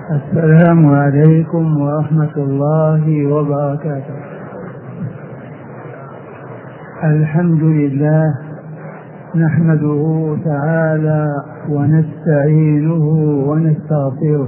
السلام عليكم ورحمة الله وبركاته. الحمد لله نحمده تعالى ونستعينه ونستغفره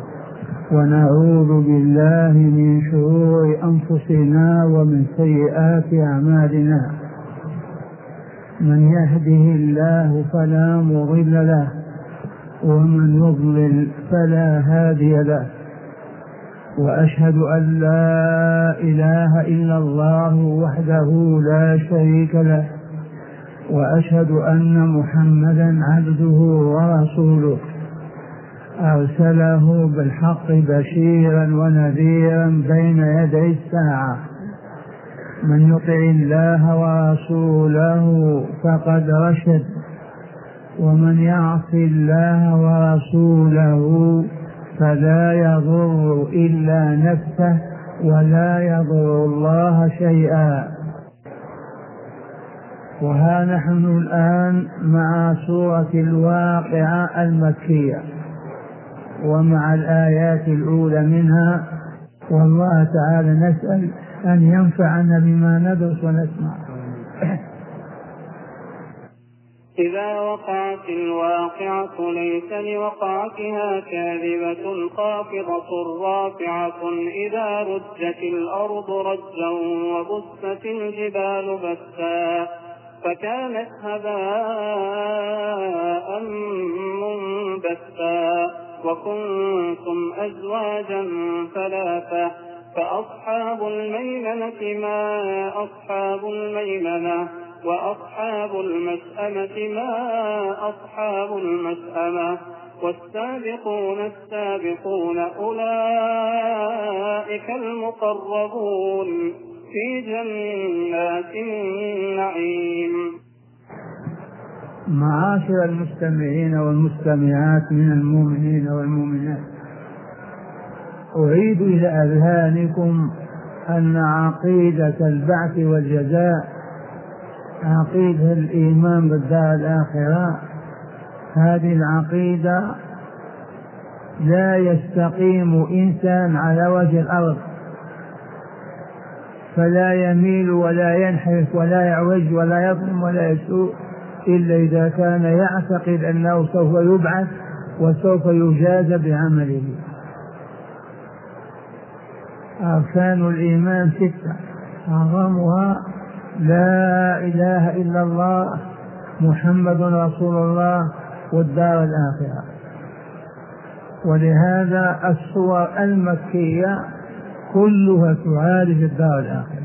ونعوذ بالله من شرور أنفسنا ومن سيئات أعمالنا. من يهده الله فلا مضل له ومن يضلل فلا هادي له، وأشهد أن لا إله إلا الله وحده لا شريك له، وأشهد أن محمدا عبده ورسوله أرسله بالحق بشيرا ونذيرا بين يدي الساعة. من يطع الله ورسوله فقد رشد، ومن يعص الله ورسوله فلا يضر إلا نفسه ولا يضر الله شيئا. وها نحن الآن مع سورة الواقعة المكية ومع الآيات الأولى منها، والله تعالى نسأل أن ينفعنا بما ندرس ونسمع. إذا وقعت الواقعة ليس لوقعتها كاذبة خافضة رافعة إذا رجت الأرض رجا وبست الجبال بسا فكانت هباء منبثا وكنتم أزواجا ثلاثة فأصحاب الميمنة ما أصحاب الميمنة وأصحاب المشأمة ما أصحاب المشأمة والسابقون السابقون أولئك المقربون في جنات النعيم. معاشر المستمعين والمستمعات من المؤمنين والمؤمنات، أعيد إلى أذهانكم أن عقيدة البعث والجزاء، عقيدة الإيمان بالدار الآخرة، هذه العقيدة لا يستقيم إنسان على وجه الأرض، فلا يميل ولا ينحرف ولا يعوج ولا يظلم ولا يسوء إلا إذا كان يعتقد أنه سوف يبعث وسوف يجازى بعمله. أركان الإيمان 6، أعظمها لا إله إلا الله محمد رسول الله والدار الآخرة. ولهذا الصور المكية كلها تعالج الدار الآخرة،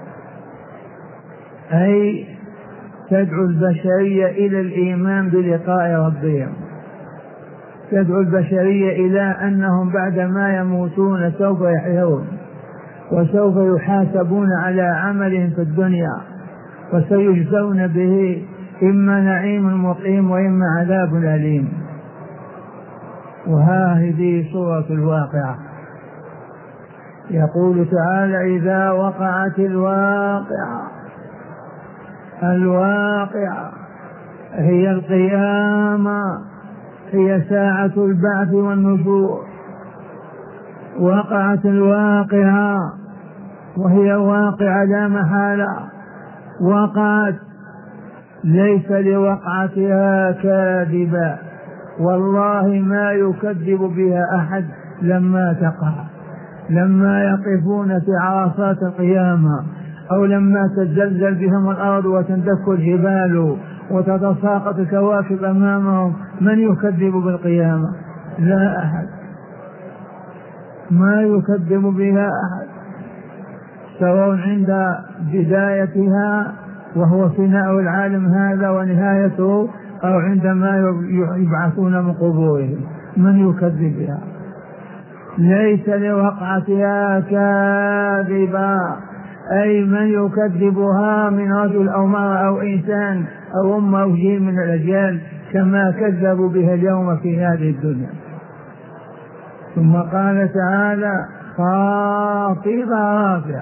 أي تدعو البشرية إلى الإيمان بلقاء ربهم، تدعو البشرية إلى أنهم بعدما يموتون سوف يحيون وسوف يحاسبون على عملهم في الدنيا وسيجزون به إما نعيم مقيم وإما عذاب أليم. وهذه سورة الواقعة. يقول تعالى: إذا وقعت الواقعة. الواقعة هي القيامة، هي ساعة البعث والنشور. وقعت الواقعة وهي واقعة لا محالة، وقعت ليس لوقعتها كاذبة، والله ما يكذب بها أحد لما تقع، لما يقفون في عرصات القيامة أو لما تزلزل بهم الأرض وتندك الجبال وتتساقط الكواكب أمامهم، من يكذب بالقيامة؟ لا أحد، ما يكذب بها أحد، سواء عند بدايتها وهو فناء العالم هذا ونهايته أو عندما يبعثون من قبورهم، من يكذب بها؟ ليس لوقعتها كاذبة، أي من يكذبها من رجل أو مرأة أو إنسان أو أمة أو جيل من الأجيال كما كذبوا بها اليوم في هذه الدنيا. ثم قال تعالى: خافضة رافعة،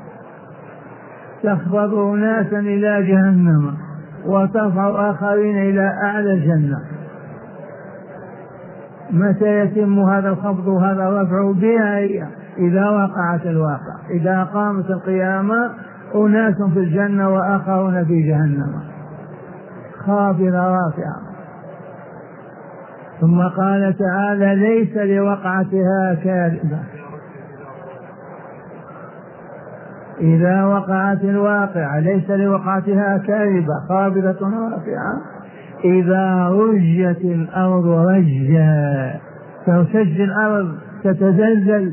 تخفض أناسا إلى جهنم وترفع آخرين إلى أعلى الجنة. متى يتم هذا الخفض وهذا الرفع؟ بها إذا وقعت الواقع، إذا قامت القيامة أناس في الجنة وآخرون في جهنم خافضة رافعة. ثم قال تعالى ليس لوقعتها كاذبة. إذا وقعت الواقعة ليس لوقعتها كاذبة خافضة رافعة. إذا رجت الأرض رجا، ترتج الأرض تتزلزل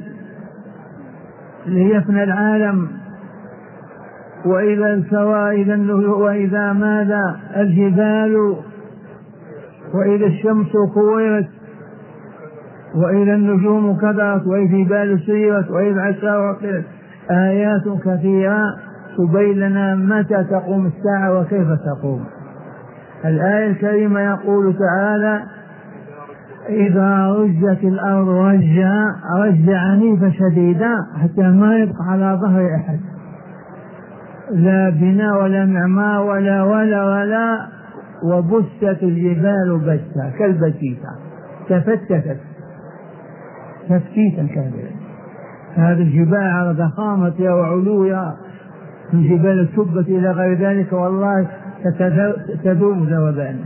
ليفنى العالم. وإذا الكواكب، وإذا ماذا الجبال، وإذا الشمس كورت، وإذا النجوم كدرت، وإذا الجبال سيرت، وإذا العشار عطلت. آيات كثيرة تبين لنا متى تقوم الساعة وكيف تقوم. الآية الكريمة يقول تعالى إذا رجت الأرض رجا عنيفة شديدة حتى ما يبقى على ظهر أحد، لا بناء ولا معمار ولا وبست الجبال بسا كالبسيطة، تفتتت تفتيتا كاملا. هذه الجبال على ضخامتها وعلوها من جبال التبة إلى غير ذلك والله تذوب ذوبان.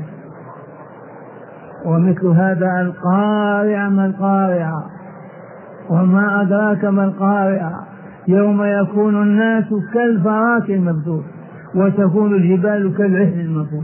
ومثل هذا القارعة، ما القارعة وما أدراك ما القارعة، يوم يكون الناس كالفراش المبثوث وتكون الجبال كالعهن المنفوش.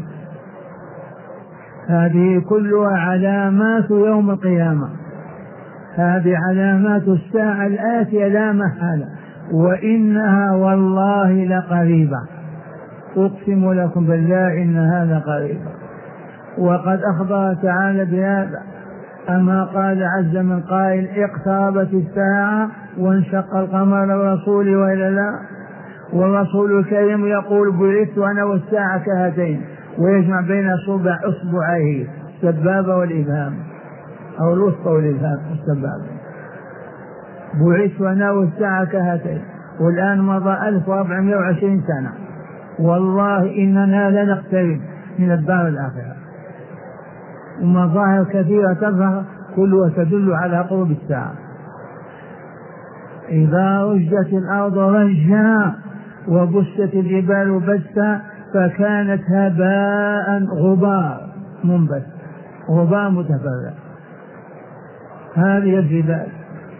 هذه كلها علامات يوم القيامة، هذه علامات الساعة الآتية لا محالة، وإنها والله لقريبة، أقسم لكم بالله إنها لقريبة. وقد أخبر تعالى بهذا، أما قال عز من قائل اقتربت الساعة وانشق القمر للرسول وإلا لا، والرسول الكريم يقول بعثت أنا والساعة كهاتين، ويجمع بين أصبعيه السبابة والإبهام أو الوسطى والإبهام السبابة. بعثت أنا والساعة كهاتين، والآن مضى 1420 سنة، والله إننا لنقترب من الدار الآخرة، ومظاهر كثيرة تظهر كلها تدل على قرب الساعة. إذا رجت الأرض رجا وبست الجبال بسا فكانت هباء غبار منبث، غبار متفرع. هذه الجبال.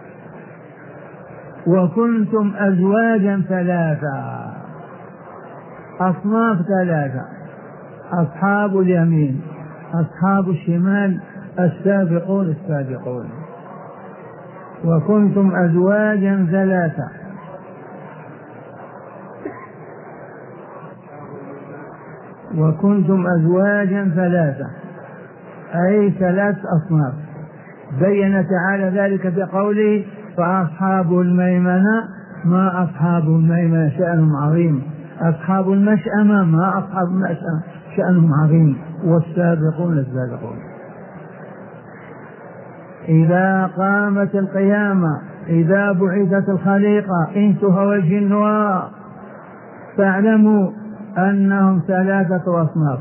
وكنتم أزواجا ثلاثة، أصناف ثلاثة، أصحاب اليمين أصحاب الشمال السابقون السابقون. وكنتم أزواجا ثلاثة، وكنتم أزواجا ثلاثة أي ثلاث أصناف. بين تعالى ذلك بقوله فأصحاب الميمنة ما أصحاب الميمنة شأنهم عظيم، أصحاب المشأمة ما أصحاب المشأمة شأنهم عظيم، والسابقون السابقون. إذا قامت القيامة، إذا بعثت الخليقة إنسها والجنها، فاعلموا أنهم ثلاثة أصناف.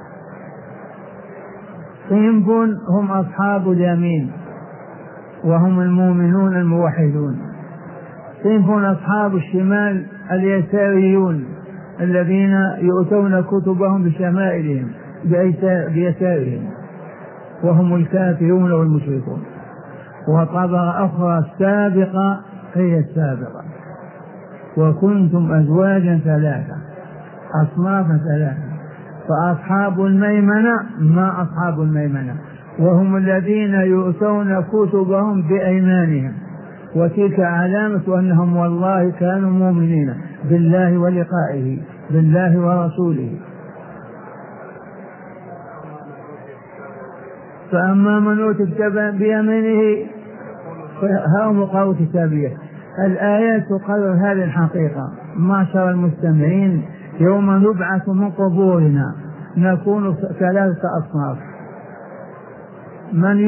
صنف هم أصحاب اليمين وهم المؤمنون الموحدون، صنف أصحاب الشمال اليساريون الذين يؤتون كتبهم بشمائلهم بيسارهم وهم الكافرون والمشركون. وطبقة أخرى السابقة هي السابقة. وكنتم أزواجا ثلاثة، أصناف ثلاثة. فأصحاب الميمنة ما أصحاب الميمنة، وهم الذين يؤتون كتبهم بأيمانهم، وتلك علامة أنهم والله كانوا مؤمنين بالله ولقائه، بالله ورسوله. فأما من أوتي كتابا بيمينه فهم قرأوا كتابيه. الآيات تقرر هذه الحقيقة. معشر المستمعين، يوم نبعث من قبورنا نكون ثلاثة أصناف: من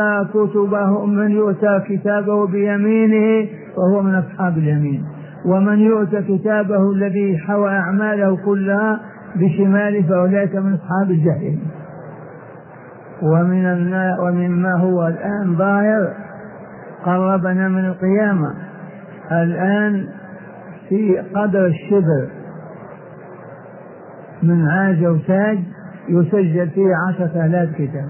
يؤتى كتابه بيمينه وهو من أصحاب اليمين، ومن يؤتى كتابه الذي حوى أعماله كلها بشماله فأولئك من أصحاب الجحيم. ومما هو الآن ظاهر قربنا من القيامة. الآن في قدر الشبر من عاج أو ساج يسجل فيه 10,000 كتاب.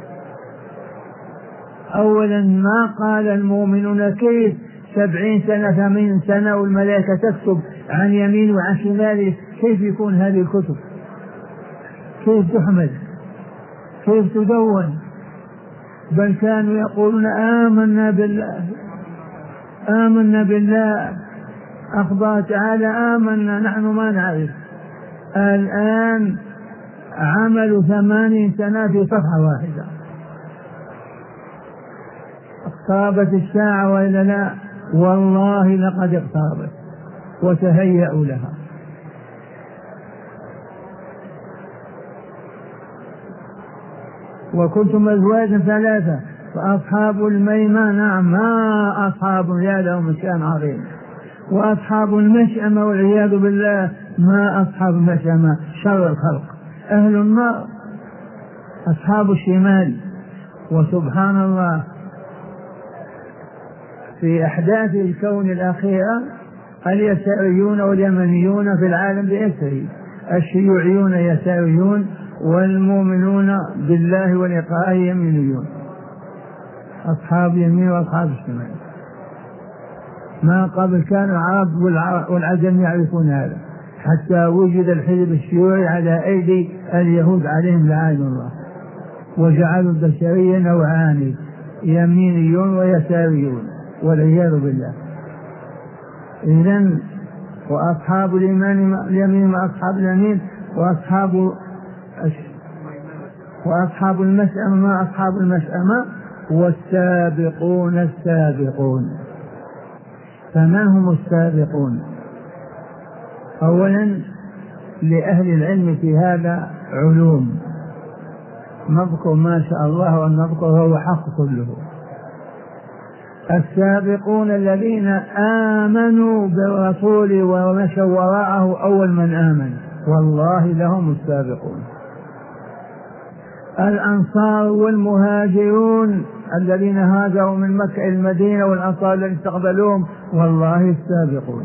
أولا ما قال المؤمنون كيف 70 سنة 80 سنة والملائكة تكتب عن يمين وعن شمال، كيف يكون هذه الكتب؟ كيف تحمل؟ كيف تدون؟ بل كانوا يقولون آمنا بالله أخبر تعالى آمنا نحن ما نعرف. الآن عملوا 80 سنة في صفحة واحدة. اقتربت الساعة وإلا لا؟ والله لقد اقتربت وتهيأوا لها. وكنتم أزواجا ثلاثة فأصحاب الميمنة، نعم ما أصحاب يا لهم شأن عظيم، وأصحاب المشأمة والعياذ بالله ما أصحاب المشأمة شر الخلق أهل النار أصحاب الشمال. وسبحان الله في أحداث الكون الأخيرة اليساريون واليمنيون في العالم بأسره، الشيوعيون يساريون والمؤمنون بالله ولقائه يمينيون، أصحاب يمين وأصحاب الشمال. ما قبل كان العرب والعجم يعرفون هذا حتى وجد الحزب الشيوعي على أيدي اليهود عليهم لعنة الله، وجعلوا البشرية نوعان يمينيون ويساريون والعياذ بالله. إذن وأصحاب اليمين وأصحاب اليمين وأصحاب المشأمة ما أصحاب المشأمة والسابقون السابقون. فمن هم السابقون؟ أولا لأهل العلم في هذا علوم، نذكر ما شاء الله وأن نذكر هو حق كله. السابقون الذين آمنوا بالرسول ومشوا وراءه أول من آمن، والله لهم السابقون. الأنصار والمهاجرون الذين هاجروا من مكة إلى المدينة والأنصار الذين استقبلوهم والله السابقون.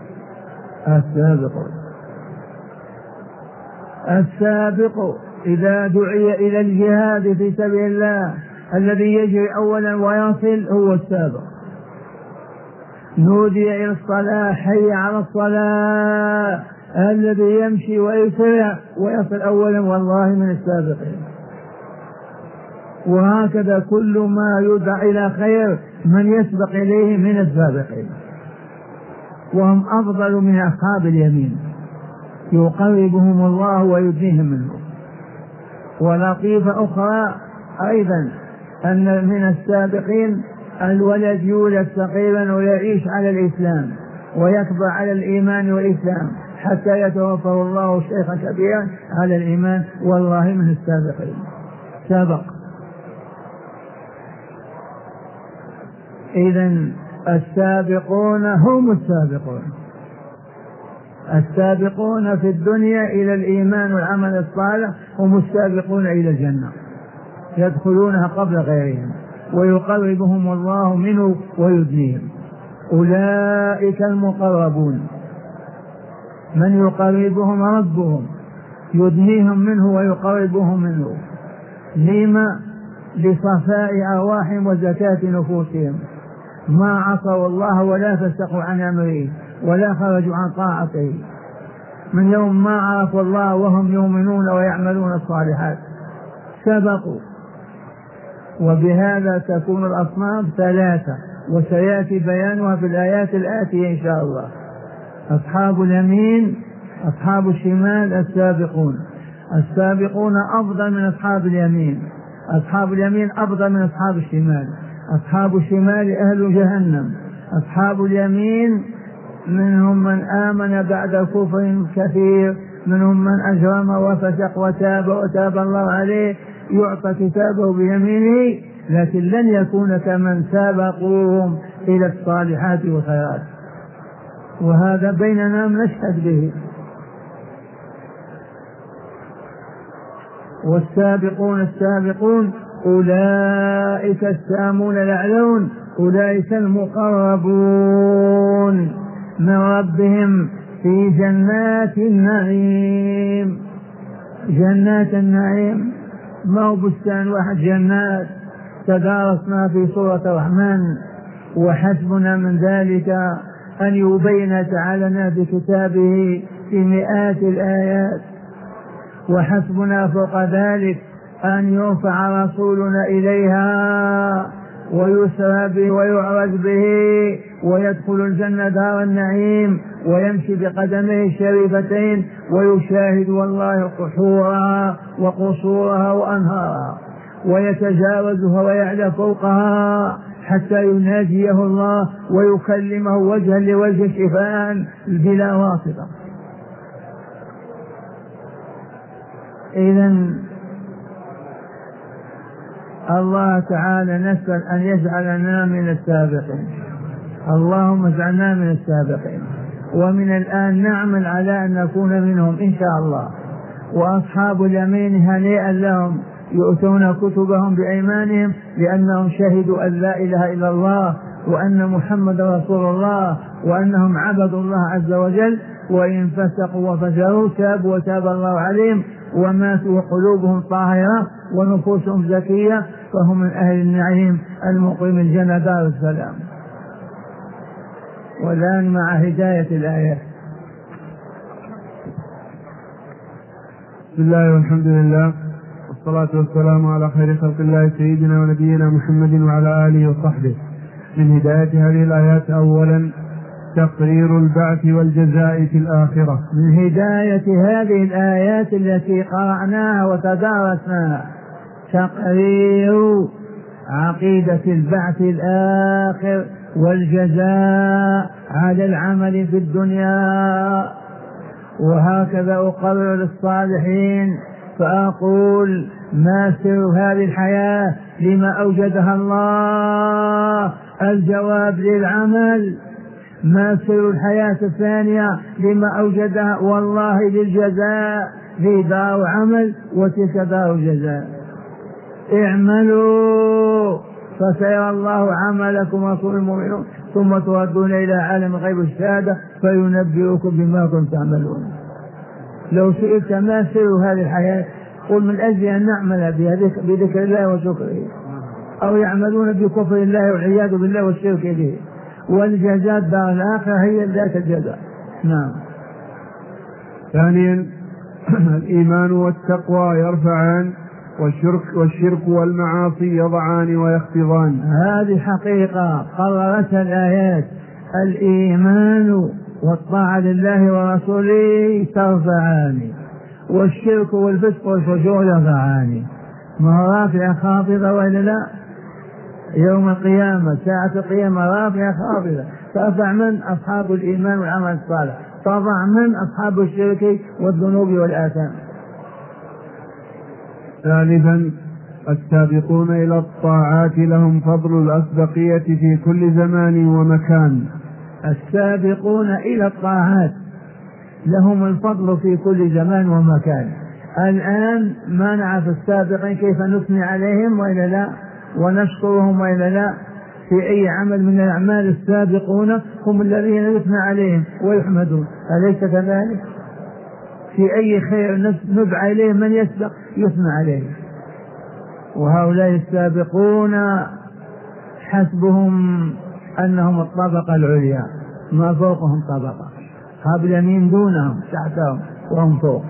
السابق إذا دعي إلى الجهاد في سبيل الله الذي يجري أولا ويصل هو السابق. نودي إلى الصلاة حي على الصلاة الذي يمشي ويسرع ويصل أولا والله من السابقين. وهكذا كل ما يدعى إلى خير من يسبق إليه من السابقين، وهم أفضل من أصحاب اليمين، يقربهم الله ويدنيهم منه. ولطيفة أخرى أيضا أن من السابقين الولد يولد صغيرا ويعيش على الإسلام ويكبر على الإيمان والإسلام حتى يتوفاه الله شيخا كبيرا على الإيمان، والله من السابقين سابق. إذن السابقون هم السابقون، السابقون في الدنيا إلى الإيمان والعمل الصالح هم السابقون إلى الجنة، يدخلونها قبل غيرهم ويقربهم الله منه ويدنيهم. أولئك المقربون من يقربهم ربهم يدنيهم منه ويقربهم منه. لما؟ لصفاء أرواحهم وزكاة نفوسهم، ما عصوا الله ولا فسقوا عن أمره ولا خرجوا عن طاعته، من يوم ما عرفوا الله وهم يؤمنون ويعملون الصالحات سبقوا. وبهذا تكون الأصناف ثلاثة وسيأتي بيانها في الآيات الآتية إن شاء الله. أصحاب اليمين أصحاب الشمال السابقون. السابقون أفضل من أصحاب اليمين، أصحاب اليمين أفضل من أصحاب الشمال. أصحاب الشمال أهل جهنم، أصحاب اليمين منهم من آمن بعد كفر كثير، منهم من أجرم وفسق وتاب الله عليه يعطى كتابه بيمينه، لكن لن يكون كمن سابقوهم إلى الصالحات والخيرات، وهذا بيننا نشهد به. والسابقون السابقون أولئك السامون الأعلون، أولئك المقربون من ربهم في جنات النعيم. جنات النعيم ما هو بستان واحد، جنات تدارسنا في سورة الرحمن. وحسبنا من ذلك أن يبين تعالى بكتابه في مئات الآيات، وحسبنا فوق ذلك أن يرفع رسولنا إليها ويسرى به ويعرج به ويدخل الجنة دار النعيم ويمشي بقدميه الشريفتين ويشاهد والله قحورها وقصورها وأنهارها ويتجاوزها ويعلى فوقها حتى يناجيه الله ويكلمه وجها لوجه شفاء بلا واسطة. إذن الله تعالى نسأل أن يجعلنا من السابقين، اللهم اجعلنا من السابقين، ومن الآن نعمل على أن نكون منهم إن شاء الله. وأصحاب اليمين هنيئا لهم يؤتون كتبهم بأيمانهم لأنهم شهدوا أن لا إله إلا الله وأن محمد رسول الله وأنهم عبدوا الله عز وجل، وإن فسقوا وفجروا تابوا وتاب الله عليهم وماتوا وقلوبهم طاهرة ونفوسهم زكية فهم من أهل النعيم المقيم الجنة دار السلام. والآن مع هداية الآيات. بسم الله والحمد لله والصلاة والسلام على خير خلق الله سيدنا ونبينا محمد وعلى آله وصحبه. من هداية هذه الآيات أولا تقرير البعث والجزاء في الآخرة. من هداية هذه الآيات التي قرأناها وتدارسناها تقرير عقيدة البعث الآخر والجزاء على العمل في الدنيا. وهكذا أقرر للصالحين فأقول ما سر هذه الحياة لما أوجدها الله؟ الجواب للعمل. ما سر الحياة الثانية لما أوجدها؟ والله للجزاء، في دار عمل وتلك دار جزاء. اعملوا فسيرى الله عملكم ورسوله المؤمنون ثم تردون إلى عالم الغيب والشهادة فينبئكم بما كنتم تعملون. لو سئلت ما سر هذه الحياة قل من أجل أن نعمل بذكر الله وشكره، أو يعملون بكفر الله والعياذ بالله والشرك به، والجزاء دار الآخرة هي ذات الجزاء. نعم. ثانيا الإيمان والتقوى يرفعان والشرك والمعاصي يضعان ويخفضان. هذه حقيقة قررتها الآيات. الإيمان والطاعة لله ورسوله ترفعان، والشرك والفسق والفجور يرفعان. ما رافع خافضة وإلا لا؟ يوم القيامة ساعة القيامة رافع خافضة ترفع من؟ أصحاب الإيمان والعمل الصالح، تضع من؟ أصحاب الشرك والذنوب والآثام. ثالثا السابقون إلى الطاعات لهم فضل الأسبقية في كل زمان ومكان. السابقون إلى الطاعات لهم الفضل في كل زمان ومكان. الآن ما نعرف السابقين كيف نثني عليهم وإلا لا، ونشكرهم وإلا لا. في أي عمل من الأعمال السابقون هم الذين يثنى عليهم ويحمدون، أليس كذلك؟ في أي خير ندعى إليه من يسبق يثنى عليه. وهؤلاء السابقون حسبهم أنهم الطبقة العليا، ما فوقهم طبقة، أصحاب اليمين دونهم تحتهم وهم فوق.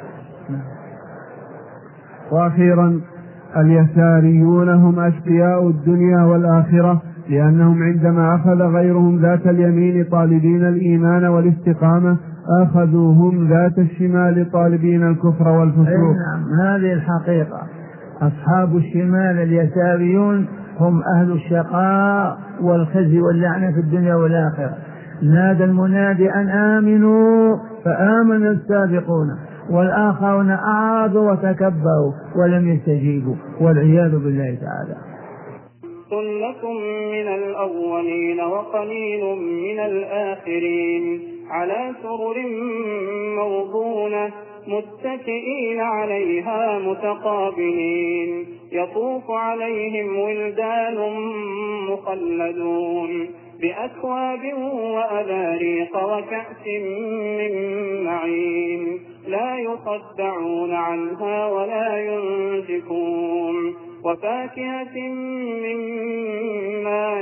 وأخيرا اليساريون هم أشقياء الدنيا والآخرة، لأنهم عندما أخذ غيرهم ذات اليمين طالبين الإيمان والاستقامة أخذوا هم ذات الشمال طالبين الكفر والفسوق. نعم، هذه الحقيقة. أصحاب الشمال اليساريون هم أهل الشقاء والخزي واللعنة في الدنيا والآخرة. نادى المنادي أن آمنوا فآمن السابقون، والآخرون أعرضوا وتكبروا ولم يستجيبوا والعياذ بالله تعالى. ثلة من الأولين وقليل من الآخرين على سرر موضونة متكئين عليها متقابلين يطوف عليهم ولدان مخلدون بأكواب وأباريق وكأس من معين لا يصدعون عنها ولا ينزفون وفاكهة مما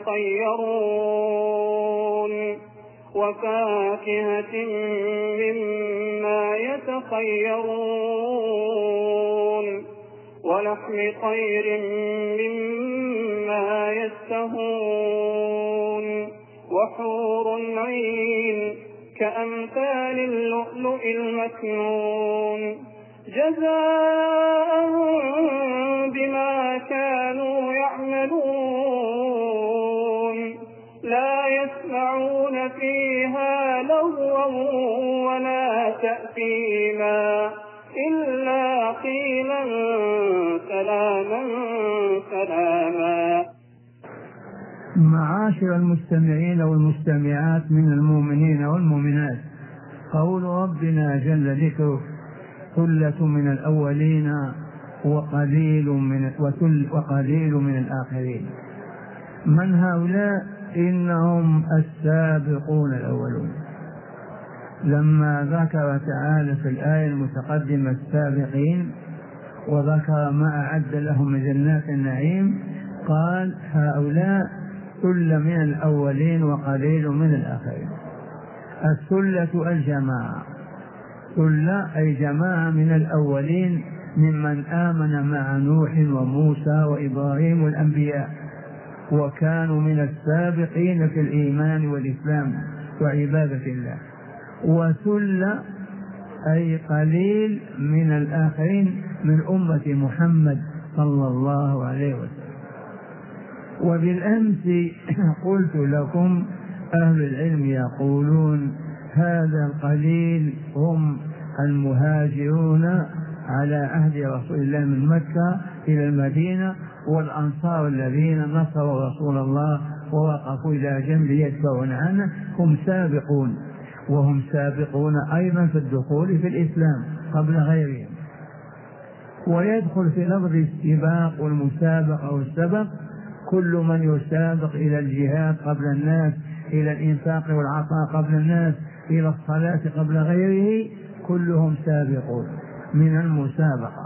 يتخيرون ولحم طير مما يشتهون وحور عين كأمثال اللؤلؤ المكنون جزاء بما كانوا يعملون لا يسمعون فيها لغوا ولا تأثيما إلا قيلا سلاما سلاما. معاشر المستمعين والمستمعات من المؤمنين والمؤمنات، قول ربنا جل ذكره ثلة من الأولين وقليل من الآخرين. من هؤلاء؟ إنهم السابقون الأولون. لما ذكر تعالى في الآية المتقدمة السابقين وذكر ما أعد لهم من جنات النعيم، قال هؤلاء ثلة من الأولين وقليل من الآخرين. الثلة الجماعة، ثلة أي جماعة من الأولين ممن آمن مع نوح وموسى وإبراهيم والأنبياء، وكانوا من السابقين في الإيمان والإسلام وعبادة الله. وثلة أي قليل من الآخرين من أمة محمد صلى الله عليه وسلم. وبالأمس قلت لكم أهل العلم يقولون هذا القليل هم المهاجرون على عهد رسول الله من مكة إلى المدينة، والأنصار الذين نصروا رسول الله ووقفوا إلى جنبه يتبعون عنه هم سابقون، وهم سابقون أيضا في الدخول في الإسلام قبل غيرهم. ويدخل في لفظ السباق والمسابقة والسبق كل من يسابق إلى الجهاد قبل الناس، إلى الإنفاق والعطاء قبل الناس، إلى الصلاة قبل غيره، كلهم سابقون من المسابقة.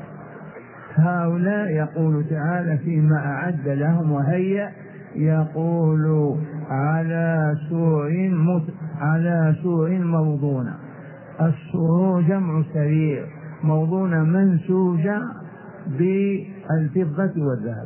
هؤلاء يقول تعالى فيما أعد لهم وهيأ، يقول على سور موضونة. السرور جمع سرير، موضونة منسوجة بالفضة والذهب،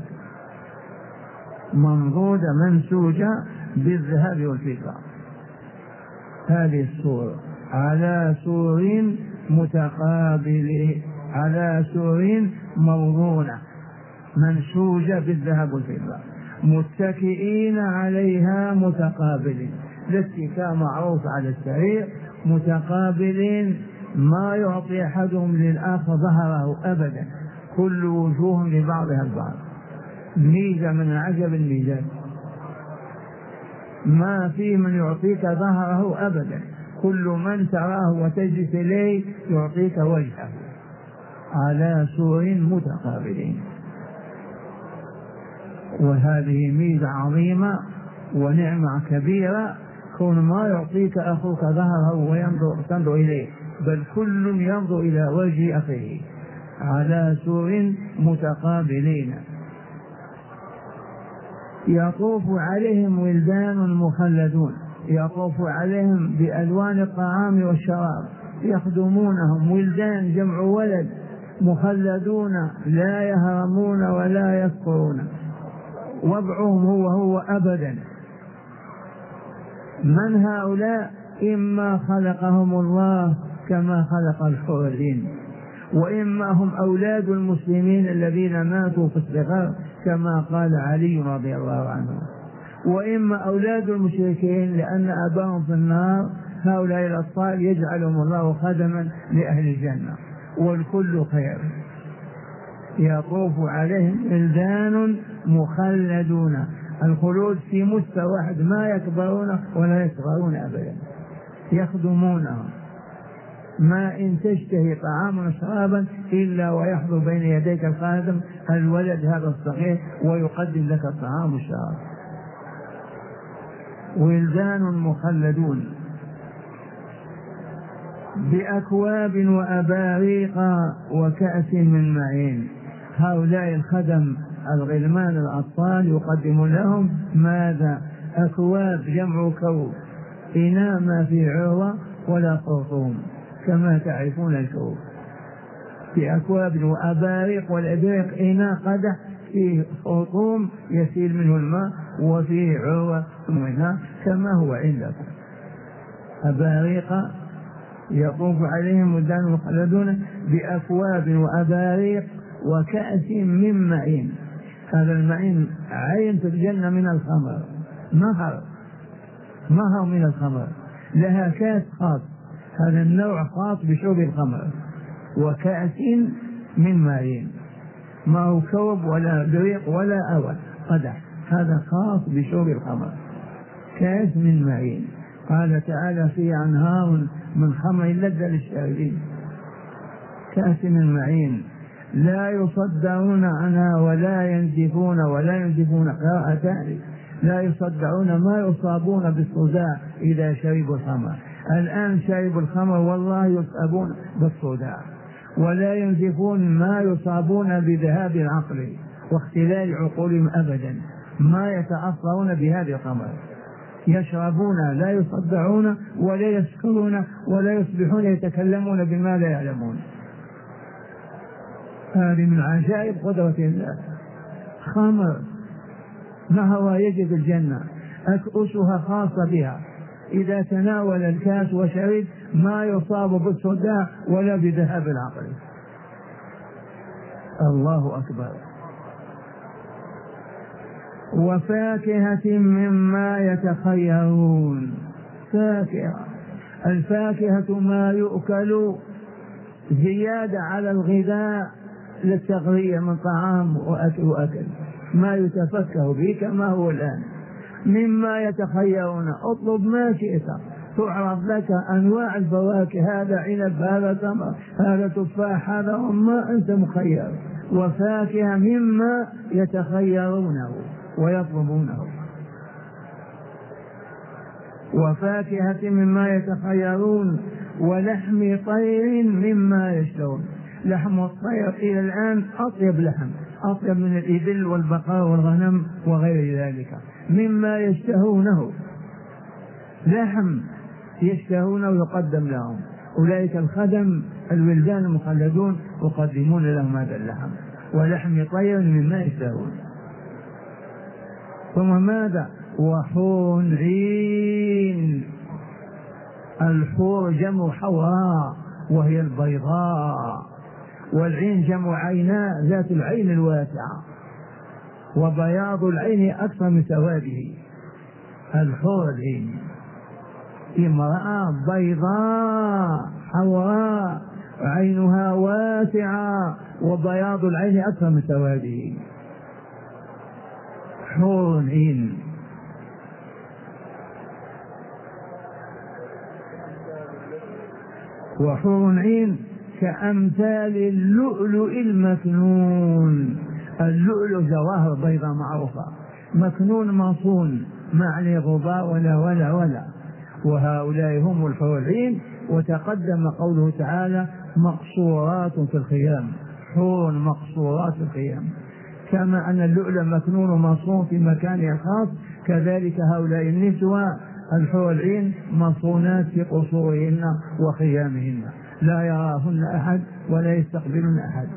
منضودة منسوجة بالذهب والفضة. هذه السور على سور متقابلة، على سور موضونة منسوجة بالذهب والفضة، متكئين عليها متقابلين. الاتكاء معروف على السرير، متقابلين ما يعطي أحدهم للآخر ظهره أبدا، كل وجوه لبعضها البعض. ميزة من عجب الميزات، ما في من يعطيك ظهره أبدا، كل من تراه وتجلس إليه يعطيك وجهه، على سور متقابلين. وهذه ميزة عظيمة ونعمة كبيرة، كون ما يعطيك أخوك ظهره وتنظر إليه، بل كل ينظر إلى وجه أخيه، على سور متقابلين. يطوف عليهم ولدان مخلدون، يطوف عليهم بألوان الطعام والشراب، يخدمونهم. ولدان جمع ولد، مخلدون لا يهرمون ولا يسقطون، وضعهم هو أبدا. من هؤلاء؟ إما خلقهم الله كما خلق الحور العين، وإما هم أولاد المسلمين الذين ماتوا في الصغر كما قال علي رضي الله عنه، وإما أولاد المشركين لأن أباهم في النار. هؤلاء الأطفال يجعلهم الله خدما لأهل الجنة، والكل خير. يطوف عليهم ولدان مخلدون، الخلود في مستوى واحد، ما يكبرون ولا يصغرون أبدا، يخدمونهم. ما إن تشتهي طعاما وشرابا إلا ويحضر بين يديك الخادم الولد هذا الصغير ويقدم لك الطعام والشراب. ولدان مخلدون بأكواب وأباريق وكأس من معين. هؤلاء الخدم الغلمان الأطفال يقدم لهم ماذا؟ أكواب، جمع كوب، إناء ما في عروة ولا خرطوم كما تعرفون الكوب، في أكواب وأباريق، والأباريق إناء قدح فيه خرطوم يسيل منه الماء وفيه عروة منها كما هو عندكم. أباريق يطوف عليهم ولدان مخلدون بأكواب وأباريق وكأس من معين. هذا المعين عين في الجنة من الخمر، نهر من الخمر، لها كاس خاص، هذا النوع خاص بشرب الخمر. وكأس من معين، ما هو كوب ولا بريق ولا أول قدح، هذا خاص بشرب الخمر، كأس من معين. قال تعالى فيه أنهار من خمر لذة للشاربين. كأس من معين لا يصدعون عنها ولا ينزفون قراءتان، لا يصدعون ما يصابون بالصداع إذا شربوا الخمر. الآن شربوا الخمر والله يصابون بالصداع، ولا ينزفون ما يصابون بذهاب العقل واختلال عقولهم أبدا، ما يتأثرون بهذه الخمر. يشربون لا يصدعون ولا يسكرون ولا يصبحون يتكلمون بما لا يعلمون. هذه من عجائب قدرة الله. خمر نهر يجد الجنة، أكؤسها خاصة بها، إذا تناول الكاس وشرب ما يصاب بالصداع ولا بذهاب العقل. الله أكبر. وفاكهة مما يتخيرون. فاكهة، الفاكهة ما يؤكل زيادة على الغذاء للتغذية من طعام وأكل، ما يتفكه به كما هو الآن. مما يتخيرون، اطلب ما شئت تعرض لك أنواع الفواكه، هذا عنب، هذا تمر، هذا تفاح، هذا ما أنت مخير. وفاكهة مما يتخيرونه ويطلبونه. وفاكهة مما يتخيرون ولحم طير مما يشتهون. لحم الطير إلى الآن أطيب لحم، أطيب من الإبل والبقر والغنم وغير ذلك. مما يشتهونه، لحم يشتهونه يقدم لهم. أولئك الخدم الولدان المخلدون يقدمون لهم هذا اللحم، ولحم طير مما يشتهون. ثم ماذا؟ وحور عين. الحور جمع حوراء وهي البيضاء، والعين جمع عيناء ذات العين الواسعة، وبياض العين أكثر من سواده. الحور العين امرأة بيضاء حوراء عينها واسعة وبياض العين أكثر من سواده. حور عين. وحور عين كأمثال اللؤلؤ المكنون. اللؤلؤ جواهر بيضاء معروفة، مكنون مصون ما عليه غبار ولا. وهؤلاء هم الحور العين. وتقدم قوله تعالى مقصورات في الخيام، حور مقصورات في الخيام. كما أن اللؤلؤ مكنون ومصون في مكانه الخاص، كذلك هؤلاء النسوة الحور العين مصونات في قصورهن وخيامهن، لا يراهن أحد ولا يستقبلن أحد.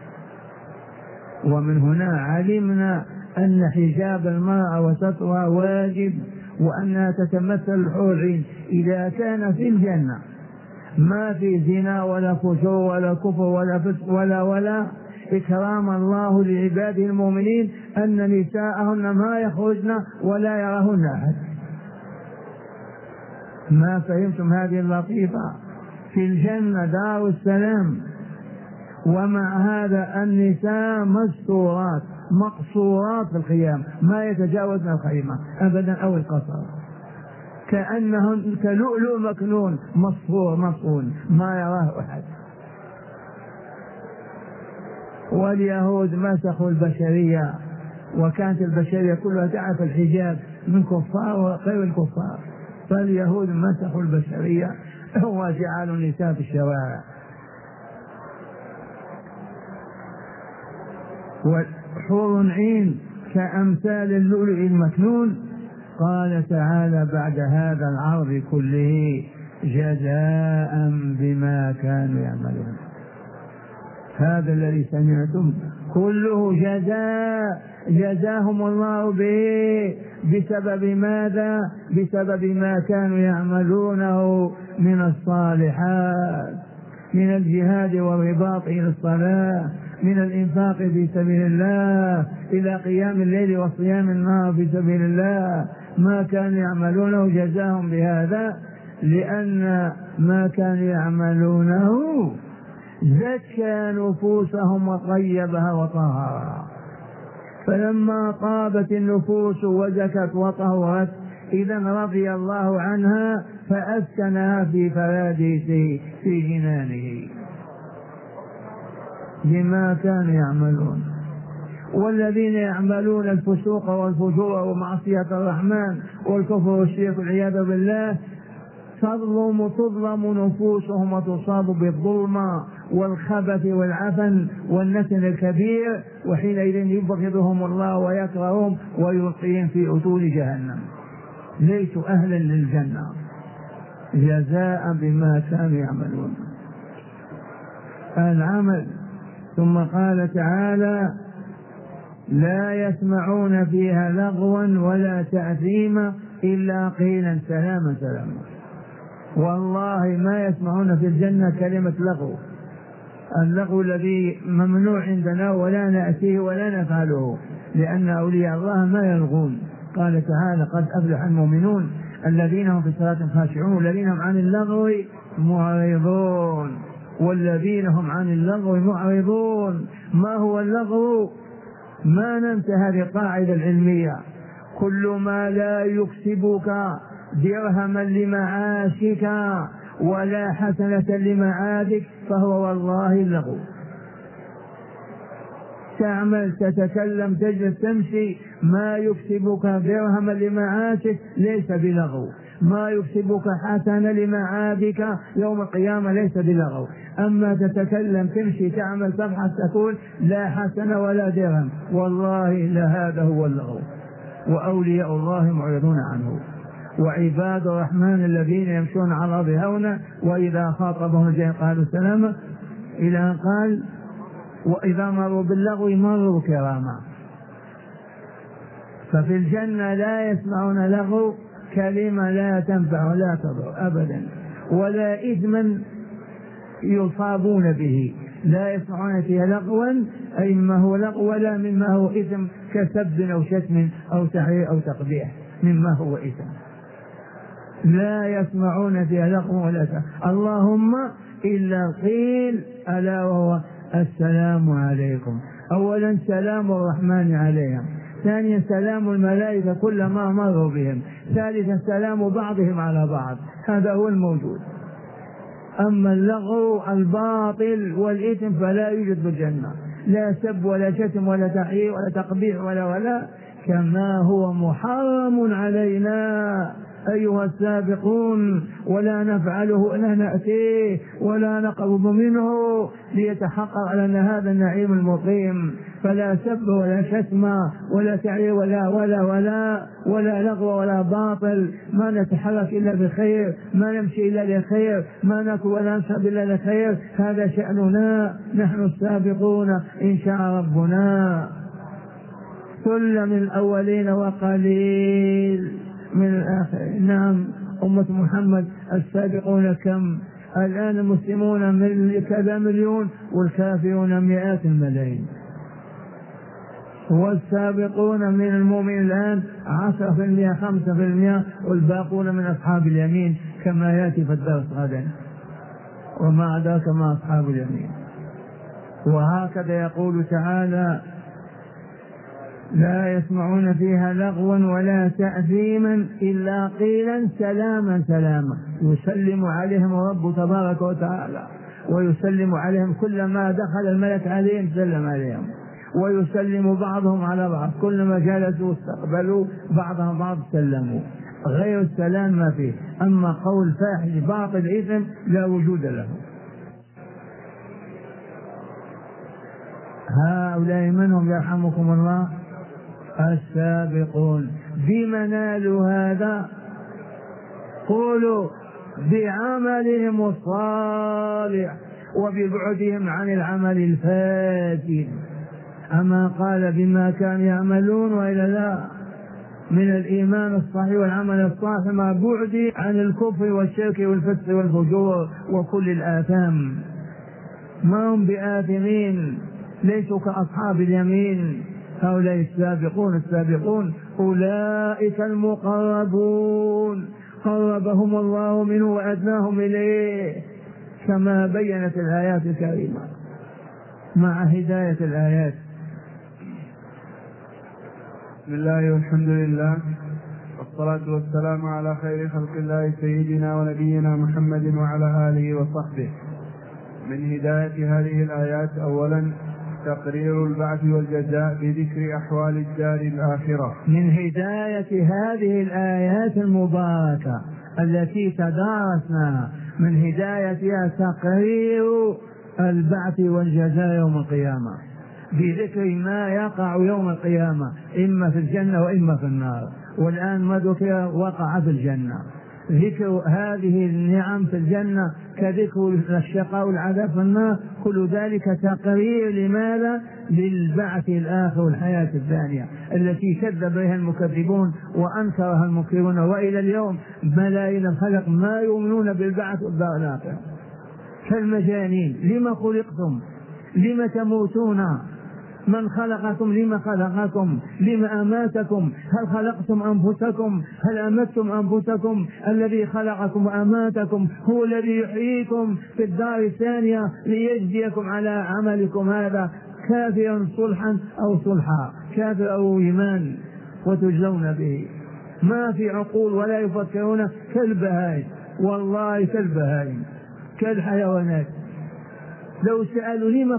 ومن هنا علمنا أن حجاب المرأة وسترها واجب، وأنها تتمثل الحور العين إذا كان في الجنة ما في زنا ولا فجور ولا كفر ولا فسق ولا إكرام الله لعباده المؤمنين أن نساءهن ما يخرجن ولا يراهن أحد. ما فهمتم هذه اللطيفة؟ في الجنة دار السلام، ومع هذا النساء مستورات مقصورات في الخيام، ما يتجاوزن الخيمة أبدا أو القصر. كأنهم كلؤلؤ مكنون مصفور مصون ما يراه أحد. واليهود مسخوا البشرية، وكانت البشرية كلها تعرف الحجاب من كفار وغير الكفار، فاليهود مسخوا البشرية وجعلوا النساء في الشوارع. وحور عين كأمثال اللؤلؤ المكنون. قال تعالى بعد هذا العرض كله جزاء بما كانوا يعملون. هذا الذي سمعتم كله جزاء، جزاهم الله به بسبب ماذا؟ بسبب ما كانوا يعملونه من الصالحات، من الجهاد والرباط إلى الصلاة، من الإنفاق في سبيل الله، إلى قيام الليل وصيام النهار في سبيل الله. ما كانوا يعملونه جزاهم بهذا، لأن ما كانوا يعملونه زكى نفوسهم وطيبها وطهرها. فلما طابت النفوس وزكت وطهرت إذا رضي الله عنها فأسكنها في فراديسه في جنانه بما كانوا يعملون. والذين يعملون الفسوق والفجور ومعصية الرحمن والكفر والشرك والعياذ بالله تظلم نفوسهم وتصاب بالظلم والخبث والعفن والنتن الكبير، وحينئذ يبغضهم الله ويكرههم ويلقيهم في أتون جهنم، ليسوا أهلا للجنة جزاء بما كانوا يعملون. العمل. ثم قال تعالى لا يسمعون فيها لغوا ولا تأثيما إلا قيلا سلاما سلاما. والله ما يسمعون في الجنة كلمة لغو، اللغو الذي ممنوع عندنا ولا نأتيه ولا نفعله، لأن أولياء الله ما يلغون. قال تعالى قد أفلح المؤمنون الذين هم في صلاة خاشعون والذين هم عن اللغو معرضون. والذين هم عن اللغو معرضون. ما هو اللغو؟ ما ننسى هذه القاعدة العلمية، كل ما لا يكسبك درهما لمعاشك ولا حسنة لمعادك فهو والله اللغو. تعمل تتكلم تجلس تمشي ما يكسبك درهما لمعاشك ليس بلغو، ما يكسبك حسنة لمعادك يوم القيامة ليس بلغو. أما تتكلم تمشي تعمل تبحث تقول لا حسنة ولا درهم، والله لهذا هو اللغو. وأولياء الله معرضون عنه. وعباد الرحمن الذين يمشون على الأرض هونا وإذا خاطبهم الجاهلون قالوا سلاما، إلى أن قال وإذا مروا باللغو مروا كراما. ففي الجنة لا يسمعون لغو، كلمة لا تنفع ولا تضر أبدا، ولا إثما يصابون به. لا يسمعون فيها لغوا أي مما هو لغو ولا مما هو إثم كسب أو شتم أو تحرير أو تقبيح مما هو إثم. لا يسمعون فيها لغو ولا تحرير. اللهم إلا قيل ألا وهو السلام عليكم. أولا سلام الرحمن عليهم، ثانيا سلام الملائكة كلما مروا بهم، ثالثا سلام بعضهم على بعض. هذا هو الموجود. أما اللغو الباطل والإثم فلا يوجد في الجنة، لا سب ولا شتم ولا تحرير ولا تقبيح ولا كما هو محرم علينا أيها السابقون، ولا نفعله ولا نأتيه ولا نقرب منه ليتحقق لنا هذا النعيم المقيم. فلا سب ولا شتم ولا تعيير ولا لغو ولا باطل. ما نتحرك إلا بخير، ما نمشي إلا لخير، ما نأكل ولا نشرب إلا لخير. هذا شأننا نحن السابقون إن شاء ربنا. كل من الأولين وقليل من الآخرين. نعم أمة محمد السابقون كم؟ الآن المسلمون من كذا مليون والكافرون مئات الملايين، والسابقون من المؤمن الآن 10% 5%، والباقون من أصحاب اليمين كما يأتي في الدرس غدا. وما أدراك ما أصحاب اليمين. وهكذا يقول تعالى لا يسمعون فيها لغوا ولا تأثيما إلا قيلا سلاما سلاما. يسلم عليهم رب تبارك وتعالى، ويسلم عليهم كلما دخل الملك عليهم سلم عليهم، ويسلم بعضهم على بعض، كلما جلسوا استقبلوا بعضهم بعض سلموا. غير السلام ما فيه. أما قول فاحش باطل إثم لا وجود له. هؤلاء من هم يرحمكم الله؟ السابقون. بما نالوا هذا؟ قولوا بعملهم الصالح وببعدهم عن العمل الفاسد. أما قال بما كانوا يعملون وإلا لا؟ من الإيمان الصحيح والعمل الصالح مع بعد عن الكفر والشرك والفسق والفجور وكل الآثام. ما هم بآثمين، ليسوا كأصحاب اليمين. هؤلاء السابقون. السابقون أولئك المقربون، قربهم الله منه وأدناهم إليه كما بينت الآيات الكريمة مع هداية الآيات. بسم الله والحمد لله والصلاة والسلام على خير خلق الله سيدنا ونبينا محمد وعلى آله وصحبه. من هداية هذه الآيات أولا تقرير البعث والجزاء بذكر أحوال الدار الآخرة. من هداية هذه الآيات المباركة التي تدارسنا من هدايتها تقرير البعث والجزاء يوم القيامة بذكر ما يقع يوم القيامة إما في الجنة وإما في النار. والآن ما ذكر وقع في الجنة، ذكر هذه النعم في الجنة كذكر الشقاء والعذاب في النار، كل ذلك تقرير لماذا؟ للبعث الآخر والحياة الثانية التي كذب بها المكذبون وأنكرها المنكرون، وإلى اليوم ملايين الخلق ما يؤمنون بالبعث والدار الآخرة كالمجانين. لما خلقتم؟ لما تموتون؟ من خلقكم؟ لما خلقكم؟ لما أماتكم؟ هل خلقتم أنفسكم؟ هل أمتم أنفسكم؟ الذي خلقكم وأماتكم هو الذي يحييكم في الدار الثانية ليجزيكم على عملكم هذا، كافرا صلحا أو صلحا، كافر أو إيمان، وتجزون به. ما في عقول ولا يفكرون كالبهائم، والله كالبهائم كالحيوانات. لو سألوا لما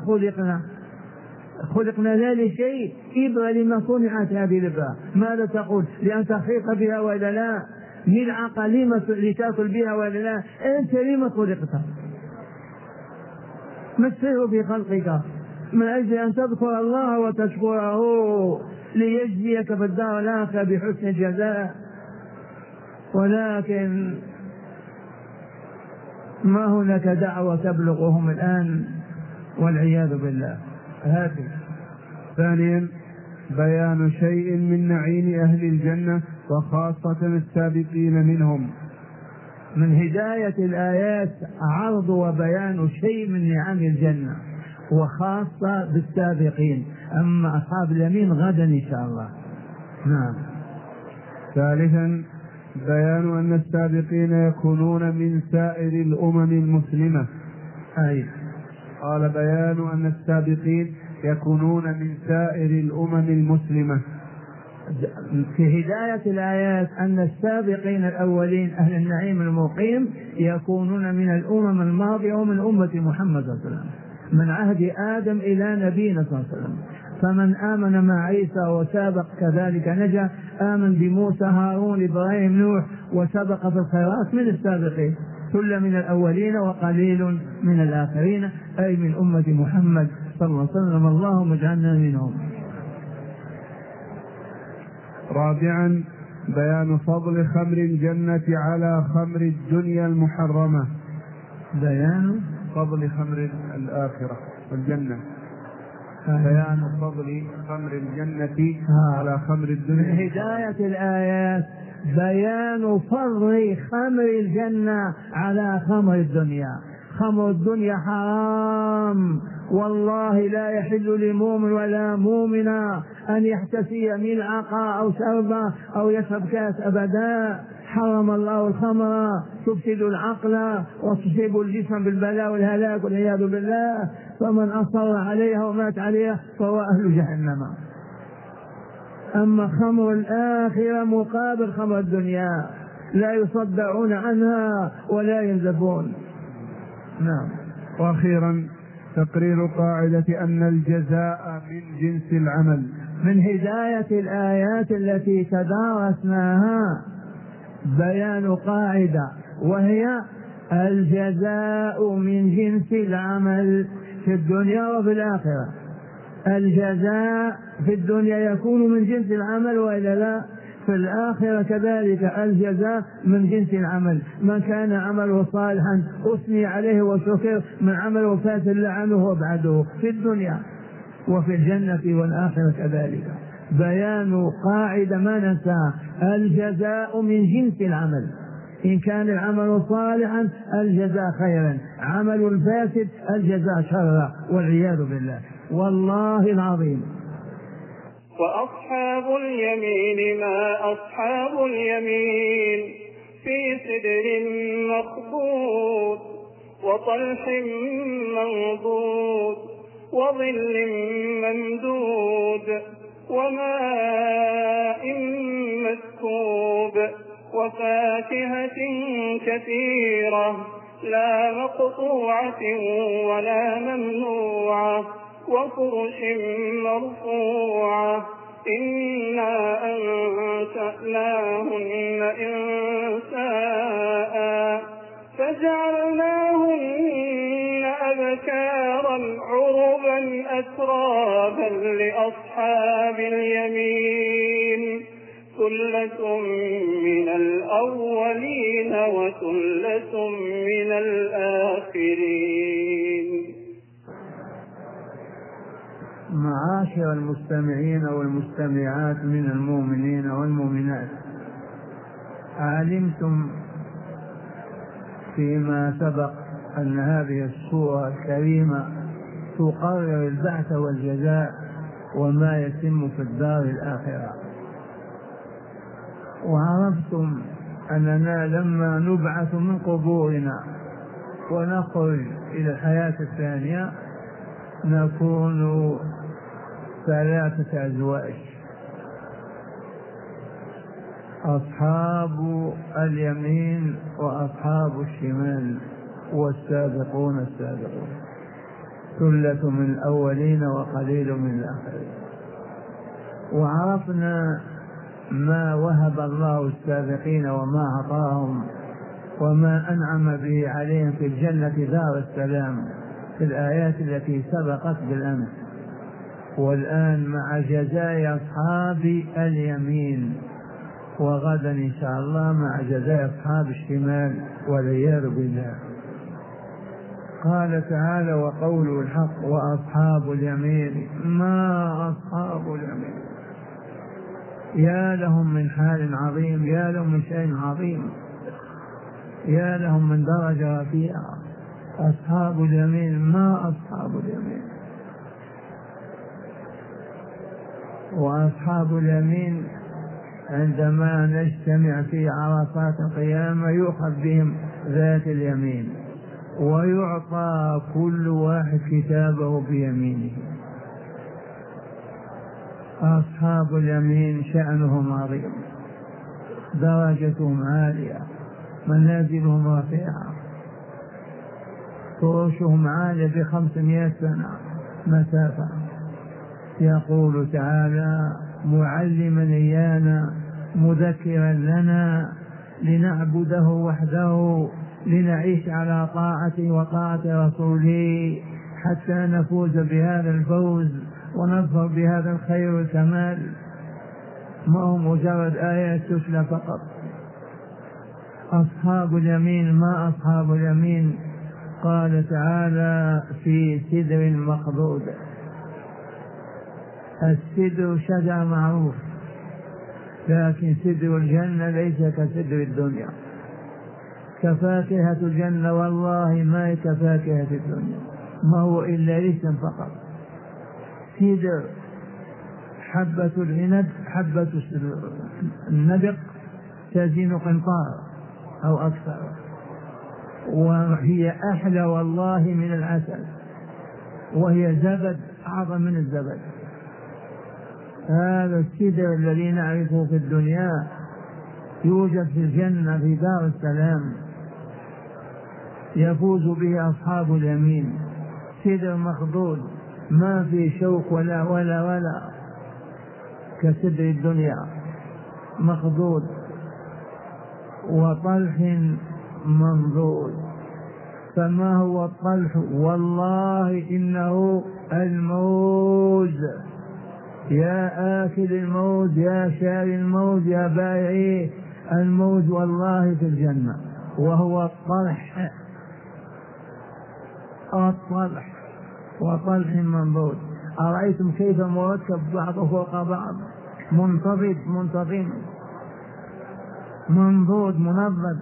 خلقنا لا لشيء، إبرة لما صنعت هذه الإبرة؟ ماذا تقول؟ لأن تخيط بها ولا لا؟ ملعقة لما لتأكل بها ولا لا؟ أنت لما خلقت؟ ما السر في خلقك؟ من أجل أن تذكر الله وتشكره ليجزيك في الدار الآخرة بحسن الجزاء. ولكن ما هناك دعوة تبلغهم الآن والعياذ بالله. هذه. ثانيا بيان شيء من نعيم أهل الجنة وخاصة السابقين منهم. من هداية الآيات عرض وبيان شيء من نعم الجنة وخاصة بالسابقين. أما أصحاب اليمين غدا إن شاء الله. نعم. ثالثا بيان أن السابقين يكونون من سائر الأمم المسلمة. قال بيان أن السابقين يكونون من سائر الأمم المسلمة. في هداية الآيات أن السابقين الأولين أهل النعيم المقيم يكونون من الأمم الماضية ومن أمة محمد صلى الله عليه وسلم من عهد آدم إلى نبينا صلى الله عليه وسلم. فمن آمن مع عيسى وسابق كذلك نجا، آمن بموسى هارون إبراهيم نوح وسبق في الخيرات من السابقين، كل من الأولين وقليل من الآخرين، أي من أمة محمد صلى الله عليه وسلم. اللهم اجعلنا منهم. رابعا بيان فضل خمر الجنة على خمر الدنيا المحرمة. بيان فضل خمر الآخرة والجنة. بيان فضل خمر الجنة على خمر الدنيا. من هداية الآيات بيان فضل خمر الجنة على خمر الدنيا. خمر الدنيا حرام، والله لا يحل لمؤمن ولا مؤمنة أن يحتسي ملعقة أو شربة أو يشرب كاس أبدا. حرم الله الخمر، تفسد العقل وتصيب الجسم بالبلاء والهلاك والعياذ بالله. فمن أصر عليها ومات عليها فهو أهل جهنم. أما خمر الآخرة مقابل خمر الدنيا، لا يصدعون عنها ولا ينزفون. نعم. وأخيرا تقرير قاعدة أن الجزاء من جنس العمل. من هداية الآيات التي تدارسناها بيان قاعدة، وهي الجزاء من جنس العمل في الدنيا وفي الآخرة. الجزاء في الدنيا يكون من جنس العمل وإلا لا؟ في الآخرة كذلك الجزاء من جنس العمل. من كان عمله صالحا أثني عليه وشكر، من عمله فاسد لعنه وابعده في الدنيا وفي الجنة والآخرة كذلك. بيان قاعدة ما ننساها: الجزاء من جنس العمل. إن كان العمل صالحا الجزاء خيرا، عمل الفاسد الجزاء شرا، والعياذ بالله. والله العظيم. وأصحاب اليمين ما أصحاب اليمين، في سدر مخضود وطلح منضود وظل ممدود وماء مسكوب وفاكهة كثيرة لا مقطوعة ولا ممنوعة وفرش مرفوعة. إنا أنشأناهن إنشاء فجعلناهن أبكارا عربا أترابا لأصحاب اليمين، ثلة من الأولين وثلة من الآخرين. معاشر المستمعين والمستمعات من المؤمنين والمؤمنات، علمتم فيما سبق أن هذه السورة الكريمة تقرر البعث والجزاء وما يتم في الدار الآخرة. وعرفتم أننا لما نبعث من قبورنا ونخرج إلى الحياة الثانية نكون 3 أزواج: أصحاب اليمين وأصحاب الشمال والسابقون السابقون، ثلة من الأولين وقليل من الآخرين. وعرفنا ما وهب الله السابقين وما أعطاهم وما أنعم به عليهم في الجنة دار السلام في الآيات التي سبقت بالأمس. والآن مع جزاء أصحاب اليمين، وغدا إن شاء الله مع جزاء أصحاب الشمال والعياذ بالله. قال تعالى: وقوله الحق: وأصحاب اليمين ما أصحاب اليمين. يا لهم من حال عظيم، يا لهم من شيء عظيم، يا لهم من درجة رفيعة. أصحاب اليمين ما أصحاب اليمين. وأصحاب اليمين عندما نجتمع في عرصات القيامة يؤخذ بهم ذات اليمين ويعطى كل واحد كتابه بيمينه. أصحاب اليمين شأنهم عظيم، درجتهم عالية، منازلهم رفيعة، فرشهم عالية ب500 سنة مسافة. يقول تعالى معلما إيانا مذكرا لنا لنعبده وحده، لنعيش على طاعته وطاعة رسوله حتى نفوز بهذا الفوز ونظفر بهذا الخير والكمال. ما هو مجرد آيات تتلى فقط. أصحاب اليمين ما أصحاب اليمين. قال تعالى: في سدر مخضود. السدر شجر معروف، لكن سدر الجنة ليس كسدر الدنيا. كفاكهة الجنة والله ما هي كفاكهة الدنيا، ما هو إلا ريش فقط. سدر حبة العنب، حبة النبق تزين قنطار أو أكثر، وهي أحلى والله من العسل، وهي زبد أعظم من الزبد. هذا السدر الذي نعرفه في الدنيا يوجد في الجنة في دار السلام، يفوز به أصحاب اليمين. سدر مخضود ما في شوك ولا كسدر الدنيا، مخضود، وطلح منضود. فما هو الطلح؟ والله إنه الموز. يا آكل الموز، يا شاري الموز، يا بائعي الموز، والله في الجنة، وهو الطلح. الطلح وطلح منضود. أرأيتم كيف مركب بعضه فوق بعض، منتظم منضود منضد،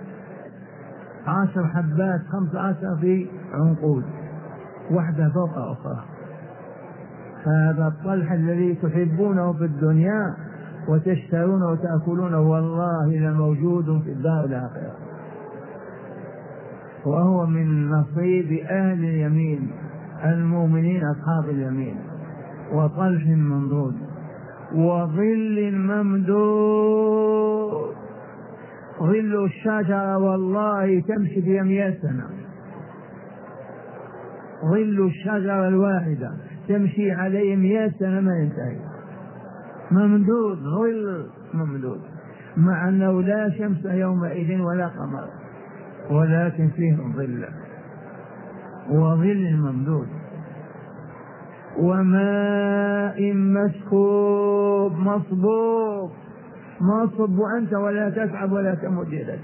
10 حبات 15 في عنقود، واحدة فوق أخرى. هذا الطلح الذي تحبونه في الدنيا وتشترونه وتأكلونه والله لموجود في الدار الآخرة، وهو من نصيب أهل اليمين المؤمنين أصحاب اليمين. وطلح منضود وظل ممدود. ظل الشجرة والله تمشي بها 100 سنة، ظل الشجرة الواحدة تمشي عليه 100 سنة ما ينتهي. ممدود، ظل ممدود، مع أنه لا شمس يومئذ ولا قمر، ولكن فيه ظل وظل ممدود. وماء مسكوب مصبوب، مصب أنت ولا تتعب ولا تمد يدك.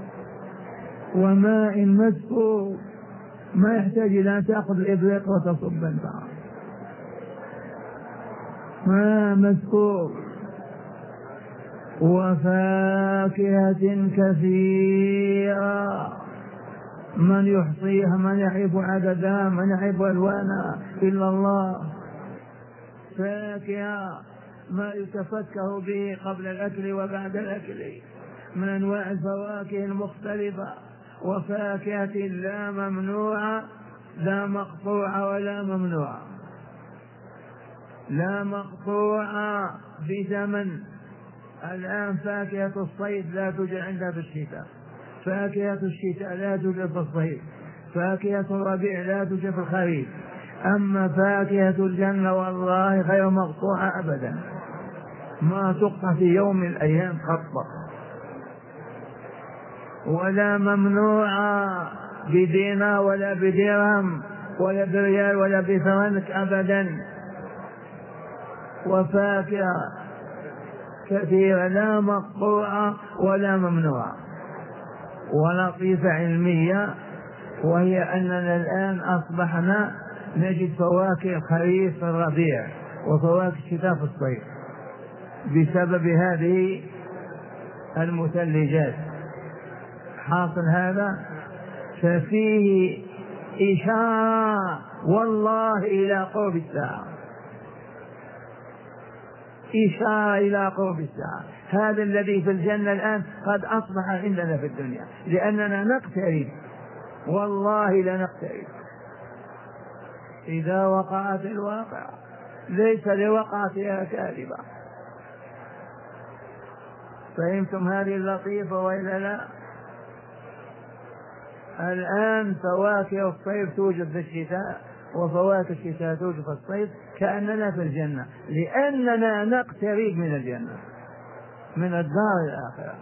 وماء مسكوب ما يحتاج إلى أن تأخذ الإبريق وتصب أنت. ماء مسكوب. وفاكهة كثيرة من يحصيها، من يعرف عددها، من يعرف ألوانها إلا الله. فاكهة ما يتفكه به قبل الأكل وبعد الأكل من أنواع الفواكه المختلفة. وفاكهة لا ممنوعة، لا مقطوعة ولا ممنوعة، لا مقطوعة بزمن. الآن فاكهة الصيد لا توجد عندها في الشتاء، فاكهة الشتاء لا توجد في الصيف، فاكهة الربيع لا توجد في الخريف. أما فاكهة الجنة والله غير مقطوعة أبدا، ما تقطع في يوم من الأيام خطة، ولا ممنوعة بدينار ولا بدرهم ولا بريال ولا بفرنك أبدا. وفاكهة كثيرة لا مقطوعة ولا ممنوعة. ولطيفة علمية، وهي أننا الآن أصبحنا نجد فواكه الخريف في الربيع وفواكه الشتاء في الصيف بسبب هذه المثلجات. حاصل هذا ففيه إشارة والله إلى قرب الساعة، إشارة إلى قرب الساعة. هذا الذي في الجنة الآن قد أصبح عندنا في الدنيا، لأننا نقترب، والله لنقترب. إذا وقعت الواقع ليس لوقعتها كاذبة. فهمتم هذه اللطيفة وإلا لا؟ الآن فواكه الصيف توجد في الشتاء وفواكه الشتاء توجد في الصيف، كأننا في الجنة، لأننا نقترب من الجنة، من الدار الآخرة.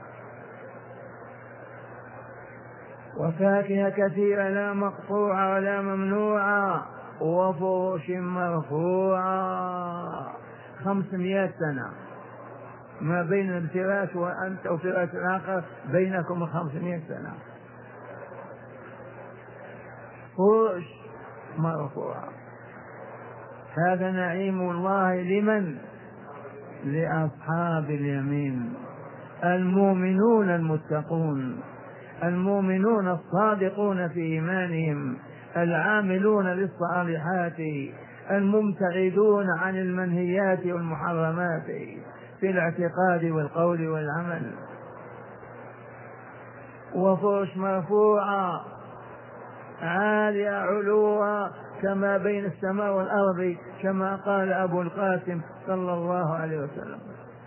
وفاكهة كثيرة لا مقطوعة ولا ممنوعة. وفرش مرفوعة 500 سنة ما بين الفراش وأنت وفراش الآخر بينكم 500 سنة. فرش مرفوعة. هذا نعيم الله لمن؟ لأصحاب اليمين، المؤمنون المتقون، المؤمنون الصادقون في إيمانهم، العاملون للصالحات، المبتعدون عن المنهيات والمحرمات في الاعتقاد والقول والعمل. وفرش مرفوعة عالية علوها كما بين السماء والأرض، كما قال أبو القاسم صلى الله عليه وسلم.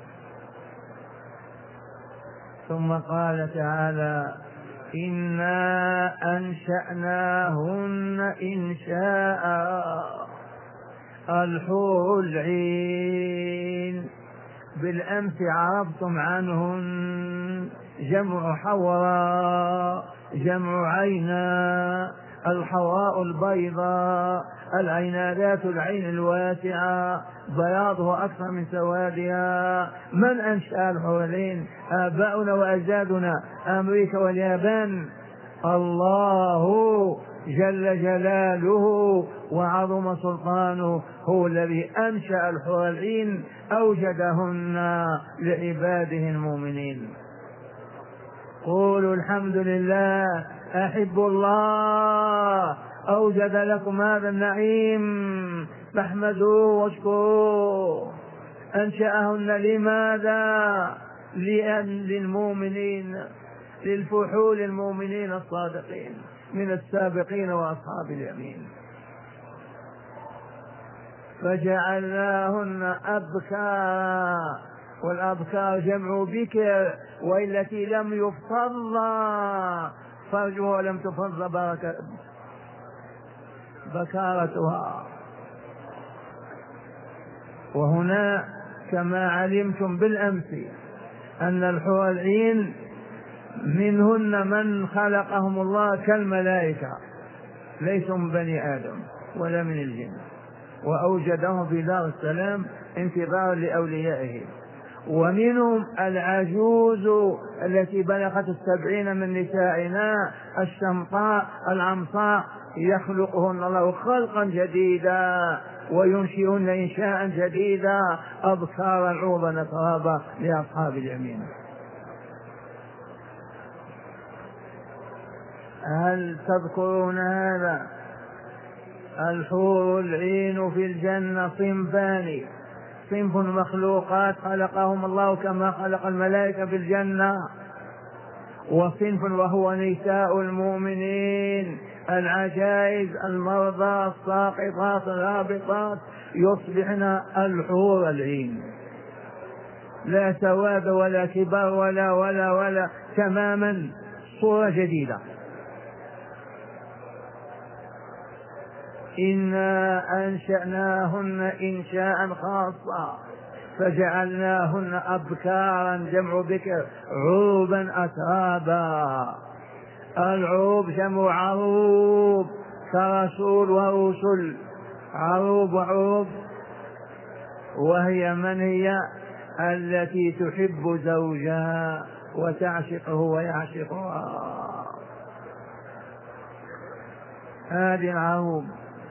ثم قال تعالى: إنا أنشأناهن إنشاء. الحور العين بالأمس عرفتم عنهن، جمع حوراء، جمع عينا، الحوراء البيضاء، العينا ذات العين الواسعة بياضها أكثر من سوادها. من أنشأ الحور العين؟ آباؤنا وأجدادنا، أمريكا واليابان. الله جل جلاله وعظم سلطانه هو الذي أنشأ الحور العين، أوجدهن لعباده المؤمنين. قولوا الحمد لله، أحب الله أوجد لكم هذا النعيم، فاحمدوه واشكروه. أنشأهن لماذا؟ للمؤمنين، للفحول المؤمنين الصادقين من السابقين وأصحاب اليمين. فجعلناهن أبكارا، والأبكار جمع بكر، والتي لم يفض فرجها ولم تفض بكارتها. وهنا كما علمتم بالأمس أن الحور العين منهن من خلقهم الله كالملائكة، ليسوا من بني آدم ولا من الجن، وأوجدهم في دار السلام انتظارا لأوليائه. ومنهم العجوز التي بلغت 70 من نسائنا، الشمطاء العمصاء، يخلقهن الله خلقا جديدا وينشئهن إنشاء جديدا، أبكارا عوضا أترابا لأصحاب اليمين. هل تذكرون هذا؟ الحور العين في الجنة صنفان: صنف مخلوقات خلقهم الله كما خلق الملائكة في الجنة، وصنف وهو نساء المؤمنين العجائز المرضى الساقطات الهابطات، يصبحن الحور العين، لا سواد ولا كبار ولا ولا ولا، تماما صورة جديدة. إنا أنشأناهن إنشاء خاصا فجعلناهن أبكارا، جمع بكر، عروبا أترابا. العروب جمع عروب، كرسول ورسل، عروب وعروب. وهي من هي؟ التي تحب زوجها وتعشقه ويعشقها، هذه العروب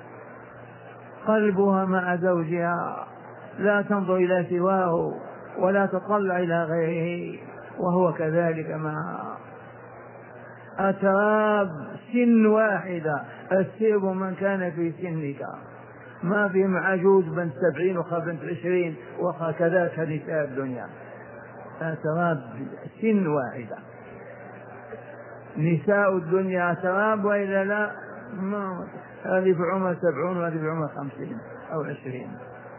قلبها مع زوجها، لا تنظر إلى سواه ولا تطلع إلى غيره، وهو كذلك معها. أتراب سن واحدة، السيب من كان في سنك، ما في عجوز بنت 70 وبنت 20 وكذلك نساء الدنيا. أتراب سن واحدة، نساء الدنيا أتراب، وإلا لا هذه في عمر 70 وهذه في عمر 50 أو 20.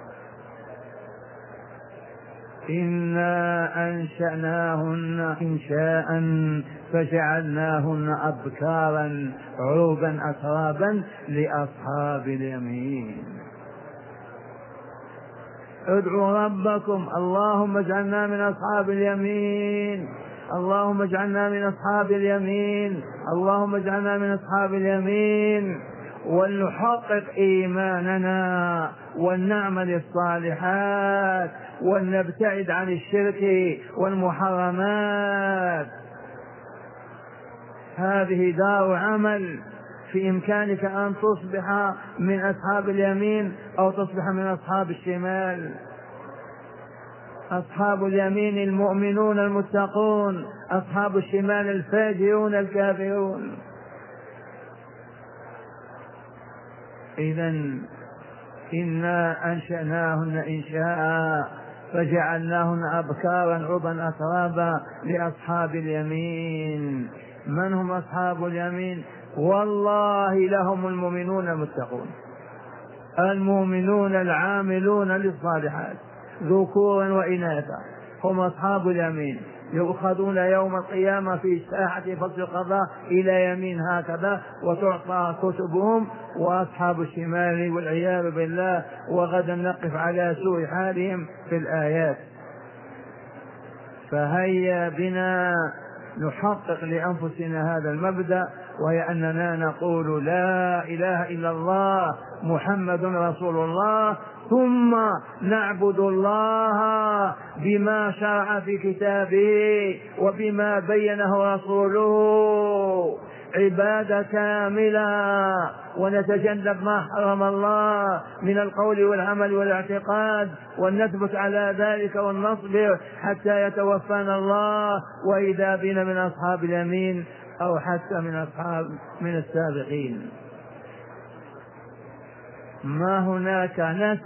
إنا أنشأناهن إنشاء فجعلناهن أبكارا عروبا أترابا لأصحاب اليمين. ادعوا ربكم: اللهم اجعلنا من أصحاب اليمين، اللهم اجعلنا من أصحاب اليمين، اللهم اجعلنا من أصحاب اليمين. ولنحقق إيماننا ولنعمل الصالحات ولنبتعد عن الشرك والمحرمات. هذه دار عمل، في إمكانك أن تصبح من أصحاب اليمين أو تصبح من أصحاب الشمال. أصحاب اليمين المؤمنون المتقون، أصحاب الشمال الفاجرون الكافرون. إذن إنا أنشأناهن إنشاء فجعلناهن أبكارا عربا أترابا لأصحاب اليمين. من هم أصحاب اليمين؟ والله لهم المؤمنون المتقون. المؤمنون العاملون للصالحات ذكورا وإناثا هم أصحاب اليمين، يؤخذون يوم القيامة في ساحة فصل القضاء إلى يمين هكذا وتعطى كتبهم، وأصحاب الشمال والعياذ بالله. وغدا نقف على سوء حالهم في الآيات. فهيا بنا نحقق لأنفسنا هذا المبدأ، وهي أننا نقول لا إله إلا الله محمد رسول الله، ثم نعبد الله بما شرع في كتابه وبما بينه رسوله عبادة كاملة، ونتجنب ما حرم الله من القول والعمل والاعتقاد، ونثبت على ذلك ونصبر حتى يتوفانا الله، وإذا بنا من أصحاب اليمين أو حتى من السابقين. ما هناك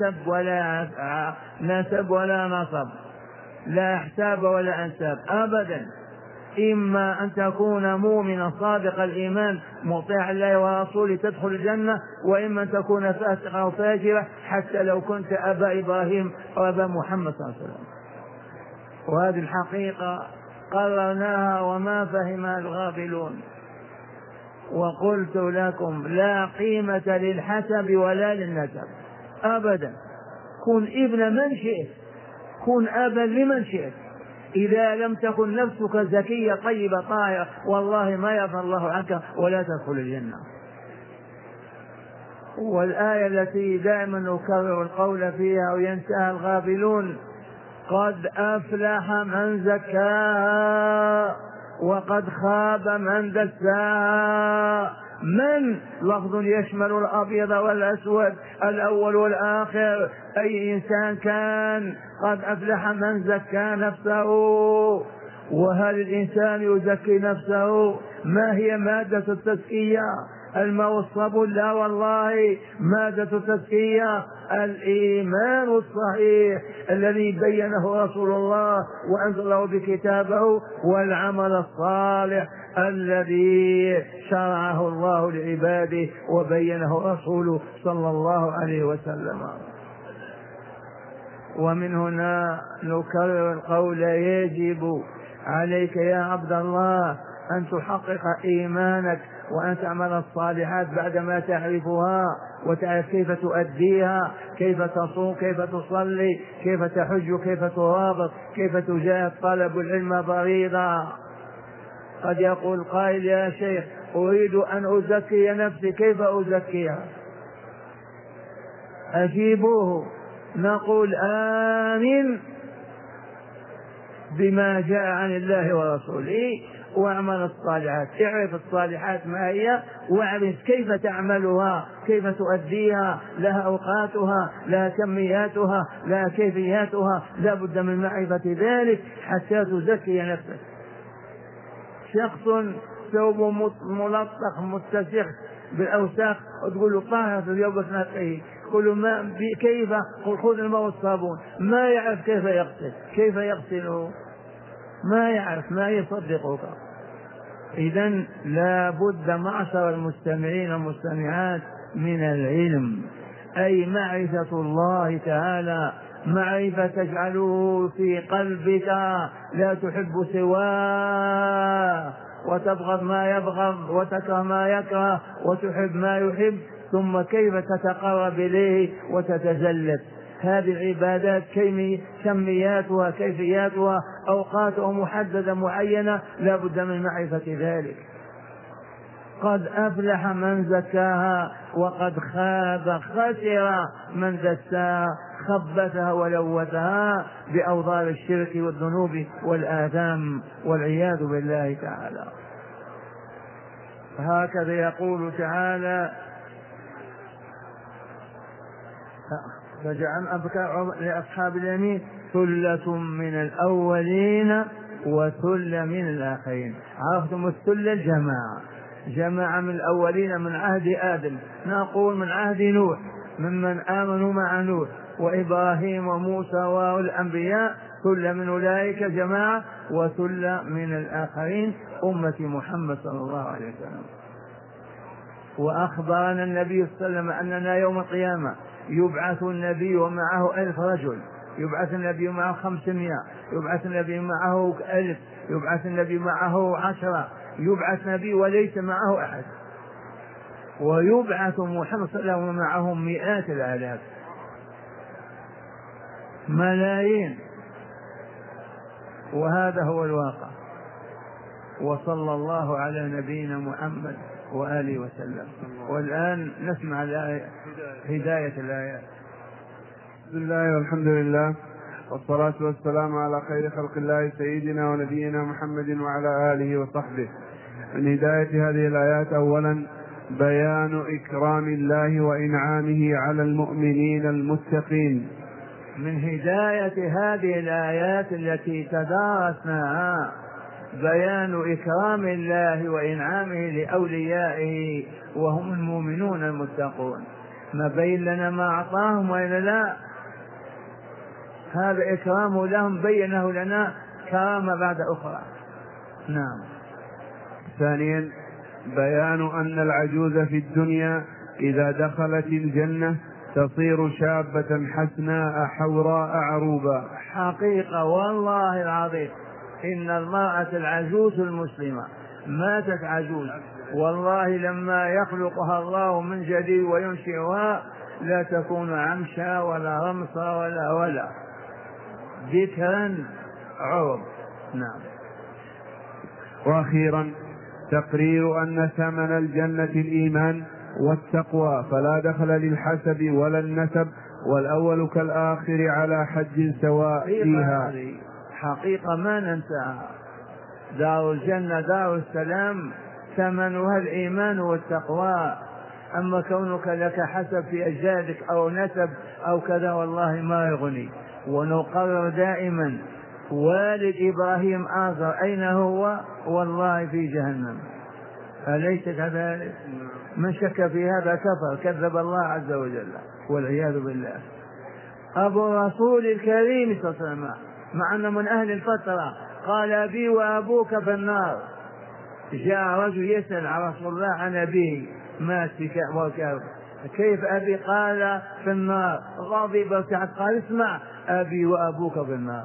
نسب ولا نصب، لا احساب ولا انساب أبدا. إما أن تكون مؤمنا صادق الإيمان مطيع الله ورسوله تدخل الجنة، وإما أن تكون فاسقا أو فاجرا حتى لو كنت أبا إبراهيم أو أبا محمد صلى الله عليه وسلم. وهذه الحقيقة قررناها وما فهمها الغافلون. وقلت لكم لا قيمة للحسب ولا للنسب أبدا. كن ابن من شئت، كن أبا لمن شئت، إذا لم تكن نفسك زكية طيبة طاهرة والله ما يرضى الله عنك ولا تدخل الجنة. والآية التي دائما نكرر القول فيها وينساها الغافلون: قد أفلح من زكاها وقد خاب من دساها. من لفظ يشمل الأبيض والأسود، الأول والآخر، أي إنسان كان. قد أفلح من زكى نفسه. وهل الإنسان يزكي نفسه؟ ما هي مادة التزكية؟ الماء والصابون؟ لا والله، مادة التزكية الإيمان الصحيح الذي بينه رسول الله وأنزله بكتابه، والعمل الصالح الذي شرعه الله لعباده وبينه رسوله صلى الله عليه وسلم. ومن هنا نكرر القول: يجب عليك يا عبد الله أن تحقق إيمانك وأن تعمل الصالحات بعدما تعرفها، وتعرف كيف تؤديها، كيف تصوم، كيف تصلي، كيف تحج، كيف ترابط، كيف تجاهد طلب العلم فريضة. قد يقول قائل: يا شيخ أريد أن أزكي نفسي، كيف أزكيها؟ أجيبوه. نقول: آمن بما جاء عن الله ورسوله واعمل الصالحات. اعرف الصالحات ما هي، واعرف كيف تعملها، كيف تؤديها، لها أوقاتها، لها كمياتها، لها كيفياتها، لا بد من معرفة ذلك حتى تزكي نفسك. شخص ثوب ملطخ متسخ بالأوساخ وتقول له طهر في اليوم نقيه، تقول له ما كيف؟ قل خذ الماء والصابون. ما يعرف كيف يغسل، كيف يغسله، ما يعرف، ما يصدقك. إذن لا بد معشر المستمعين والمستمعات من العلم، أي معرفة الله تعالى، معرفة تجعله في قلبك لا تحب سواه، وتبغض ما يبغض، وتكره ما يكره، وتحب ما يحب. ثم كيف تتقرب إليه وتتزلف. هذه العبادات كمياتها، كيفياتها، أوقاتها محددة معينة، لا بد من معرفة ذلك. قد أفلح من زكاها وقد خاب خسر من دساها، خبثها ولوثها بأوضار الشرك والذنوب والآثام والعياذ بالله تعالى. هكذا يقول تعالى: فجعل أبكار لأصحاب اليمين ثلة من الأولين وثلة من الآخرين. عرفتم الثلة؟ جماعة من الأولين من عهد آدم، نقول من عهد نوح، ممن آمنوا مع نوح وإبراهيم وموسى والأنبياء، ثلة من أولئك جماعة، وثلة من الآخرين أمة محمد صلى الله عليه وسلم. وأخبرنا النبي صلى الله عليه وسلم أننا يوم القيامة يبعث النبي ومعه 1000 رجل، يبعث النبي معه 500، يبعث النبي معه 1000، يبعث النبي معه 10، يبعث نبي وليس معه أحد، ويبعث محمد صلى الله عليه وسلم معهم مئات الآلاف، ملايين. وهذا هو الواقع. وصلى الله على نبينا محمد وآله وسلم. والآن نسمع هداية الآيات. بسم الله والحمد لله والصلاة والسلام على خير خلق الله سيدنا ونبينا محمد وعلى آله وصحبه. من هداية هذه الآيات أولا بيان إكرام الله وإنعامه على المؤمنين المتقين. من هداية هذه الآيات التي تدارسناها بيان إكرام الله وإنعامه لأوليائه وهم المؤمنون المتقون، ما بين لنا ما أعطاهم وإلا لا، هذا إكرامه لهم بينه لنا كرامة بعد أخرى. نعم. ثانيا بيان أن العجوز في الدنيا إذا دخلت الجنة تصير شابة حسناء حوراء عروبا. حقيقة والله العظيم إن المرأة العجوز المسلمة ماتت عجوز، والله لما يخلقها الله من جديد وينشئها لا تكون عمشا ولا رمصا ولا ذكرا عرب. نعم. وأخيرا تقرير أن ثمن الجنة الإيمان والتقوى، فلا دخل للحسب ولا النسب، والأول كالآخر على حد سواء فيها. حقيقة ما ننساها. دار الجنة دار السلام ثمنها الإيمان والتقوى. أما كونك لك حسب في أجدادك أو نسب أو كذا والله ما يغني. ونقرر دائما والد إبراهيم آزر أين هو؟ والله في جهنم، أليس كذلك؟ من شك في هذا كفر، كذب الله عز وجل والعياذ بالله. أبو الرسول الكريم صلى الله عليه وسلم مع أنه من أهل الفترة قال أبي وأبوك في النار. جاء رجل يسأل على رسول الله عن أبيه مات كيف أبي؟ قال في النار. غضب وسعد قال اسمع أبي وأبوك في النار.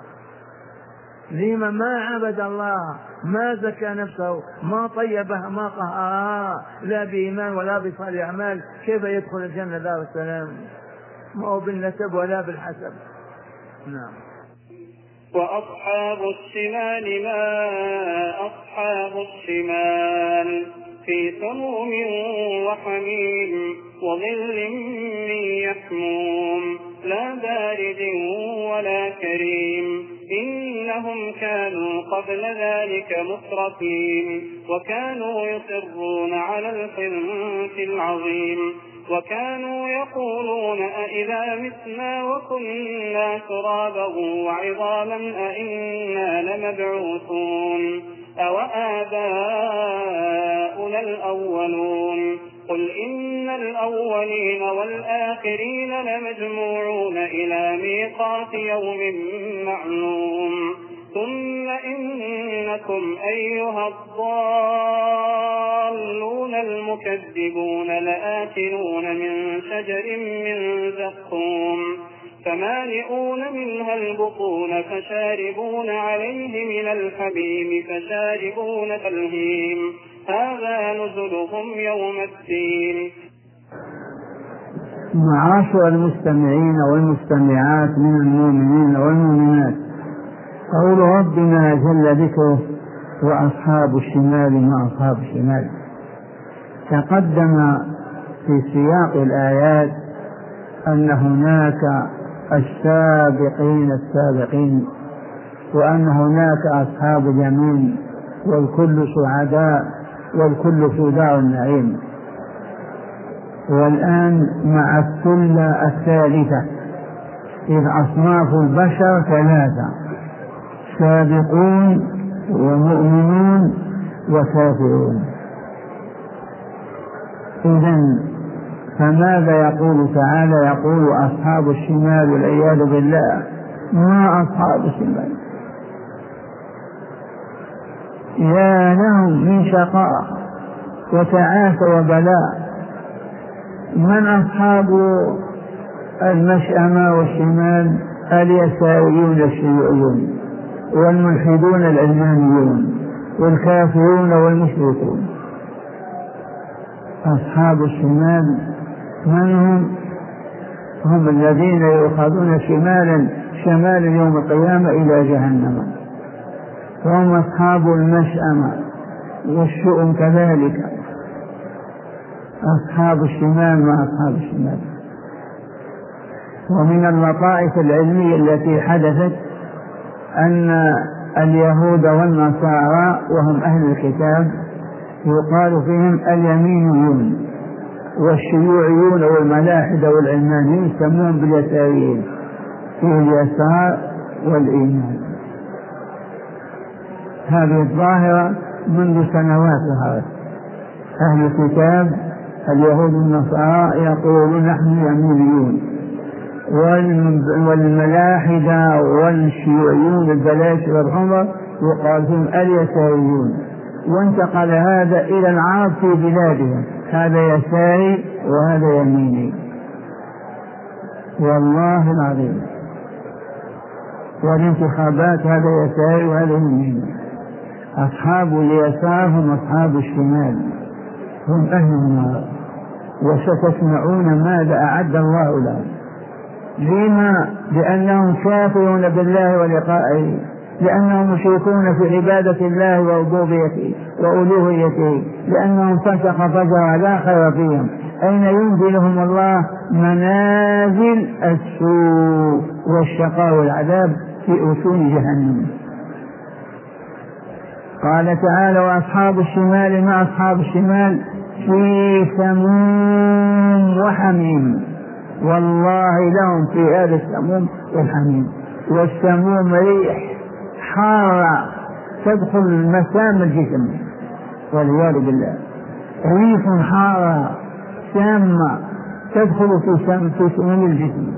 لما ما عبد الله، ما زكى نفسه، ما طيبها، ما طهرها لا بإيمان ولا بصالح أعمال، كيف يدخل الجنة دار السلام؟ ما هو بالنسب ولا بالحسب. نعم. وأصحاب الشمال ما أصحاب الشمال في سموم وحميم وظل من يحموم لا بارد ولا كريم إنهم كانوا قبل ذلك مترفين وكانوا يصرون على الحنث العظيم وكانوا يقولون أئذا متنا وكنا ترابا وعظاما أئنا لمبعوثون أو آباؤنا الأولون قل إن الأولين والآخرين لمجموعون إلى ميقات يوم معلوم ثم إنكم أيها الضالون المكذبون لآكلون من شجر من زقوم فمالئون منها البطون فشاربون عليه من الحميم فشاربون كالهيم هذا نزلهم يوم الدين. معاشر المستمعين والمستمعات من المؤمنين والمؤمنات، قول ربنا جل ذكره وأصحاب الشمال ما أصحاب الشمال تقدم في سياق الآيات أن هناك السابقين وأن هناك أصحاب اليمين والكل سعداء والكل في دار النعيم. والآن مع السلة الثالثة، إذ أصناف البشر ثلاثة: سابقون ومؤمنون وكافرون. إذن فماذا يقول تعالى؟ يقول أصحاب الشمال والعياذ بالله. ما أصحاب الشمال؟ يا لهم من شقاء وتعاسة وبلاء. من أصحاب المشأمة والشمال اليساريون الشيوعيون والملحدون العلمانيون والكافرون والمشركون. أصحاب الشمال من هم؟ هم الذين يؤخذون شمالا يوم القيامة إلى جهنم، وهم أصحاب المشأمة والشؤم كذلك. أصحاب الشمال مع أصحاب الشمال. ومن اللطائف العلمية التي حدثت أن اليهود والنصارى وهم أهل الكتاب يقال فيهم اليمينيون، والشيوعيون والملاحدة والعلمانيين يسمون باليساريين، فيه اليسار والإيمان. هذه الظاهرة منذ سنوات ظهرت. أهل الكتاب اليهود والنصارى يقولون نحن يمينيون، والملاحدة والشيوعيون البلاشفة والحمر يقال فيهم اليساريون. وانتقل هذا إلى العرب في بلادهم، هذا يساري وهذا يميني، والله العظيم. والانتخابات هذا يساري وهذا يميني. أصحاب اليسار هم أصحاب الشمال، هم أهل النار، وستسمعون ماذا أعد الله لهم. لما؟ لأنهم كافرون بالله ولقائه، لأنهم مشركون في عبادة الله وربوبيته وألوهيته، لأنهم فسق فجر لا خير فيهم. أين ينزلهم الله؟ منازل السوء والشقاء والعذاب في أسون جهنم. قال تعالى وأصحاب الشمال مع أصحاب الشمال في سموم وحميم. والله لهم في هذا السموم والحميم. والسموم ريح حارة تدخل مسام الجسم والعياذ بالله، ريح حارة سامة تدخل في سموم الجسم.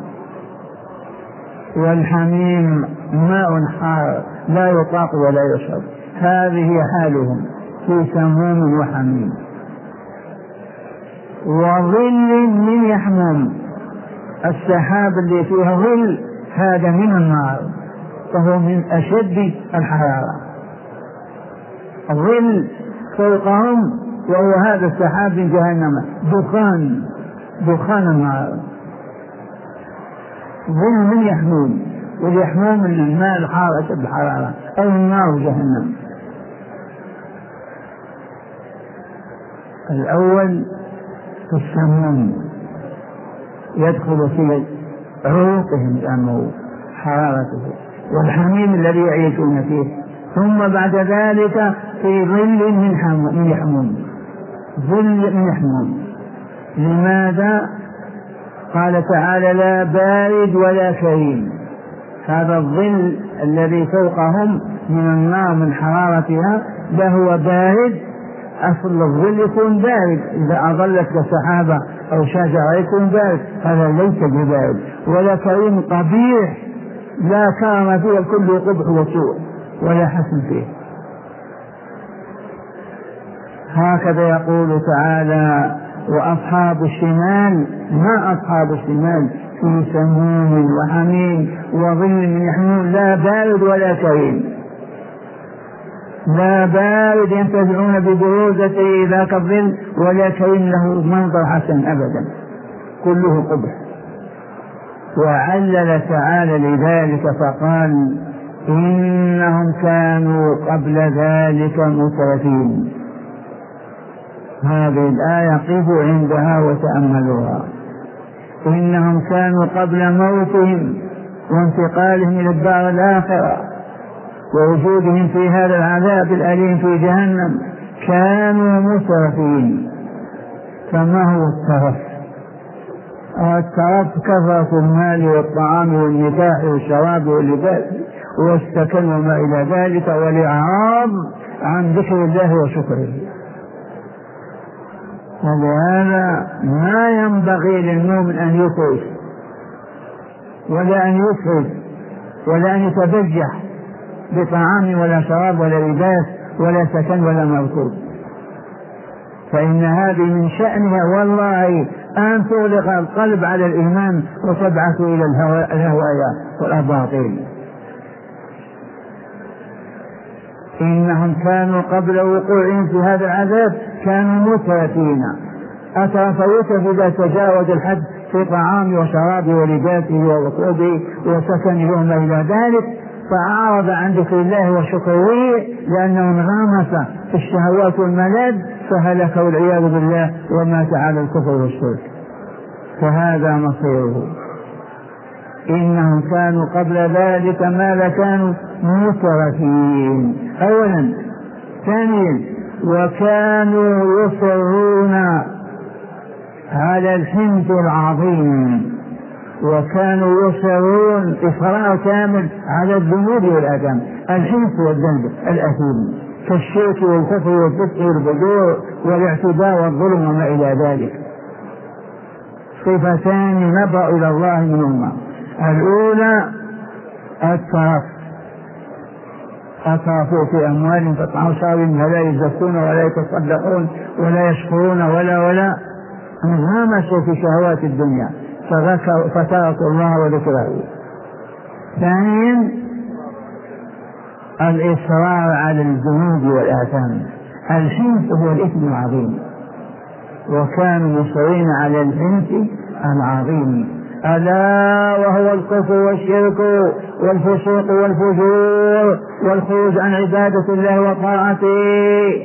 والحميم ماء حار لا يطاق ولا يشرب. هذه حالهم في سموم وحميم. وظل من يحموم، السحاب اللي فيها ظل هذا من النار، فهو من أشد الحرارة. الظل فوقهم وهو هذا السحاب من جهنم، دخان النار. ظل من يحموم، واليحموم من الماء الحار أشد الحرارة، أو النار جهنم. الأول في السموم يدخل في عروقهم لأنه حرارته، والحميم الذي يعيشون فيه. ثم بعد ذلك في ظل من يحموم، ظل من يحموم. لماذا؟ قال تعالى لا بارد ولا كريم. هذا الظل الذي فوقهم من النار من حرارتها لا هو بارد، أصل الظل يكون بارد، إذا أظلت كسحابة أو شجرة يكون بارد، هذا ليس ببارد. ولا كريم قبيح، لا كرم فيه، الكل قبح وسوء ولا حسن فيه. هكذا يقول تعالى وأصحاب الشمال ما أصحاب الشمال في سموم وحميم وظل من يحموم لا بارد ولا كريم. لا بارد ينتزعون ببروزته ذاك الظل، ولا كريم له منظر حسن أبدا، كله قبح. وعلل تعالى لذلك فقال إنهم كانوا قبل ذلك مترفين. هذه الآية قفوا عندها وتأملوها. إنهم كانوا قبل موتهم وانتقالهم إلى الدار الآخرة ووجودهم في هذا العذاب الأليم في جهنم كانوا مسرفين. فما هو الترف؟ الترف كثرة المال والطعام والنكاح والشراب واللباس والسكن وما إلى ذلك، والإعراض عن ذكر الله وشكره. ولهذا ما ينبغي للمؤمن أن يطرف ولا أن يسرف ولا أن يتبجح بطعام ولا شراب ولا لباس ولا سكن ولا مركوب. فإن هذه من شأنها والله أن تغلق القلب على الإيمان وتبعث إلى الهوايا والأباطيل. إنهم كانوا قبل وقوعهم في هذا العذاب كانوا مترفين، أترف يترف إذا تجاوز الحد في طعام وشراب ولباسه وركوبه وسكنه وما إلى ذلك، فأعرض عن ذكر الله وشكره لأنه انغمس في الشهوات والملاذ فهلك والعياذ بالله ومات على الكفر والشرك. فهذا مصيره. إنهم كانوا قبل ذلك ماذا كانوا؟ مترفين أولا. ثانيا وكانوا يصرون على الحنث العظيم، وكانوا يصرون إصرار كامل على الذنوب والآثام. الحنث والذنب الأثيم كالشرك والكفر والفسق والفجور والاعتداء والظلم وما إلى ذلك. صفتان نبأ إلى الله منهما. الأولى الترف، أترفوا في أموالهم فاطعموا ولا يزكون ولا يتصدقون ولا يشكرون ولا انغمسوا في شهوات الدنيا فتركوا الله وذكره. ثانيا الإصرار على الذنوب والآثام. الحنث هو الإثم العظيم، وكانوا مصرين على الحنث العظيم ألا وهو الكفر والشرك والفسوق والفجور والخروج عن عبادة الله وطاعته.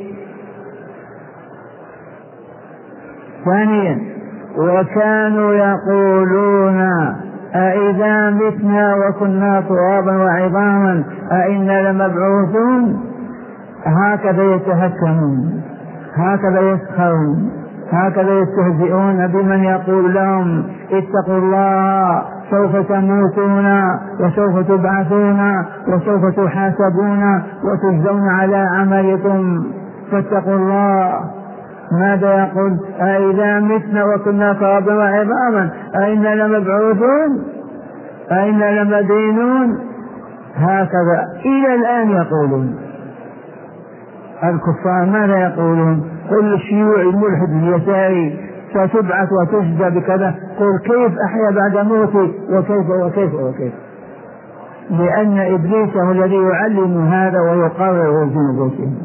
ثانيا وكانوا يقولون أإذا متنا وكنا ترابا وعظاما أإنا لمبعوثون. هكذا يتهكمون، هكذا يسخرون، هكذا يستهزئون بمن يقول لهم اتقوا الله سوف تموتون وسوف تبعثون وسوف تحاسبون وتجزون على عملكم فاتقوا الله. ماذا يقول؟ أإذا متنا وكنا ترابا وعظاما أإنا لمبعوثون أإنا لمدينون. هكذا إلى الآن يقولون الكفار. ماذا يقولون؟ قل الشيوعي الملحد اليساري ستبعث وتجزى بكذا. قل كيف أحيا بعد موتي وكيف وكيف وكيف. لأن إبليس هو الذي يعلم هذا ويقرر في نفوسهم.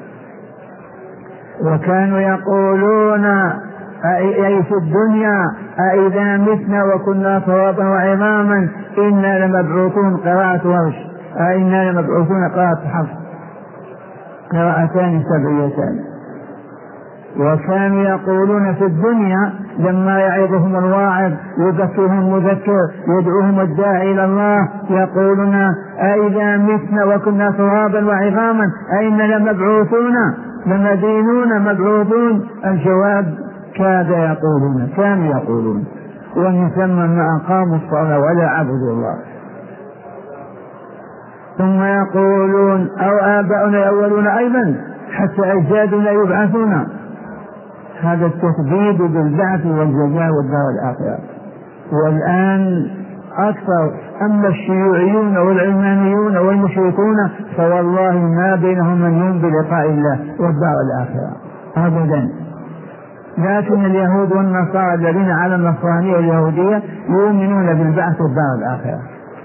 وكانوا يقولون أي في الدنيا أإذا متنا وكنا ترابا وعظاما إنا لمبعوثون. قراءة ورش أإنا لمبعوثون، قراءة حفص، قراءتان سبعيتان. وكانوا يقولون في الدنيا لما يعظهم الواعظ يذكرهم المذكر يدعوهم الداعي إلى الله يقولون أإذا متنا وكنا ترابا وعظاما أإنا لمبعوثون لمدينون مبعوثون. الجواب كاد يقولون، كانوا يقولون، ومن ثم ما أقاموا الصلاة ولا عبدوا الله. ثم يقولون أو آباؤنا الأولون أيضا حتى أجدادنا يبعثون. هذا التثبيت بالبعث والجزاء والدار الآخرة. والآن أكثر أما الشيوعيون والعلمانيون والمشركون فوالله ما بينهم من يوم بلقاء الله والدار الآخرة أبدا. لكن اليهود والنصارى الذين على النصرانية واليهودية يؤمنون بالبعث والدار الآخرة.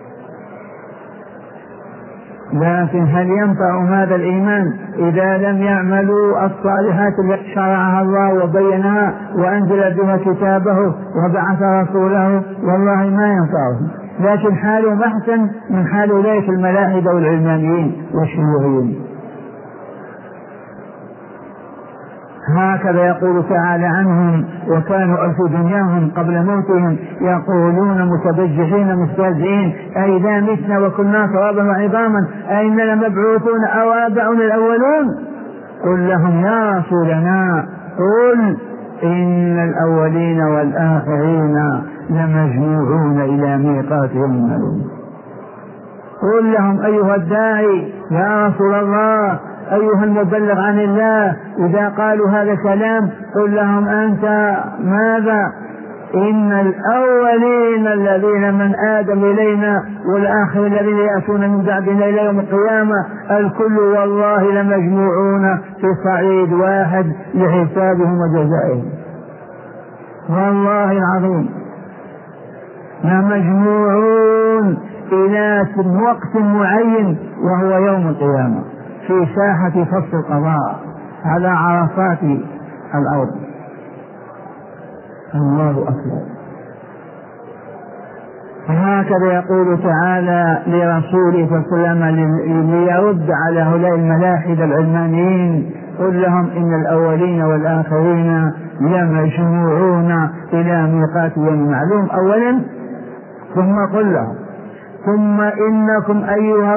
لكن هل ينفع هذا الإيمان إذا لم يعملوا الصالحات التي شرعها الله وبينها وأنزل بها كتابه وبعث رسوله؟ والله ما ينفعهم. لكن حالهم أحسن من حال أولئك الملاحدة والعلمانيين والشيوعيين. هكذا يقول تعالى عنهم وكانوا في دنياهم قبل موتهم يقولون متبجحين مستهزئين أإذا متنا وكنا ترابا وعظاما أإنا لمبعوثون أو آباؤنا الأولون. قل لهم يا رسولنا قل إن الأولين والآخرين لمجموعون إلى ميقات يوم معلوم. قل لهم أيها الداعي يا رسول الله أيها المبلغ عن الله إذا قالوا هذا الكلام قل لهم أنت ماذا؟ إن الأولين الذين من آدم إلينا والآخر الذين يأتون من بعدنا إلى يوم القيامة الكل والله لمجموعون في صعيد واحد لحسابهم وجزائهم، والله العظيم لمجموعون إلى وقت معين وهو يوم القيامة في ساحة فصل القضاء على عرفات الأرض. الله أكبر. وهكذا يقول تعالى لرسوله صلى الله عليه وسلم ليرد على هؤلاء الملاحد العلمانيين: قل لهم إن الأولين والآخرين لمجموعون إلى ميقات يوم معلوم أولا، ثم قل لهم ثم إنكم أيها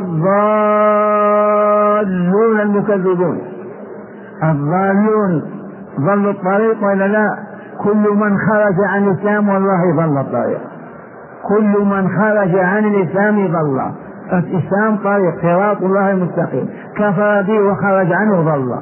الضالون المكذبون. الضالون ضلوا الطريق ولا لا؟ كل من خرج عن الإسلام والله ضل الطريق، كل من خرج عن الإسلام ضل. الإسلام طريق صراط الله المستقيم، كفر به وخرج عنه ضل.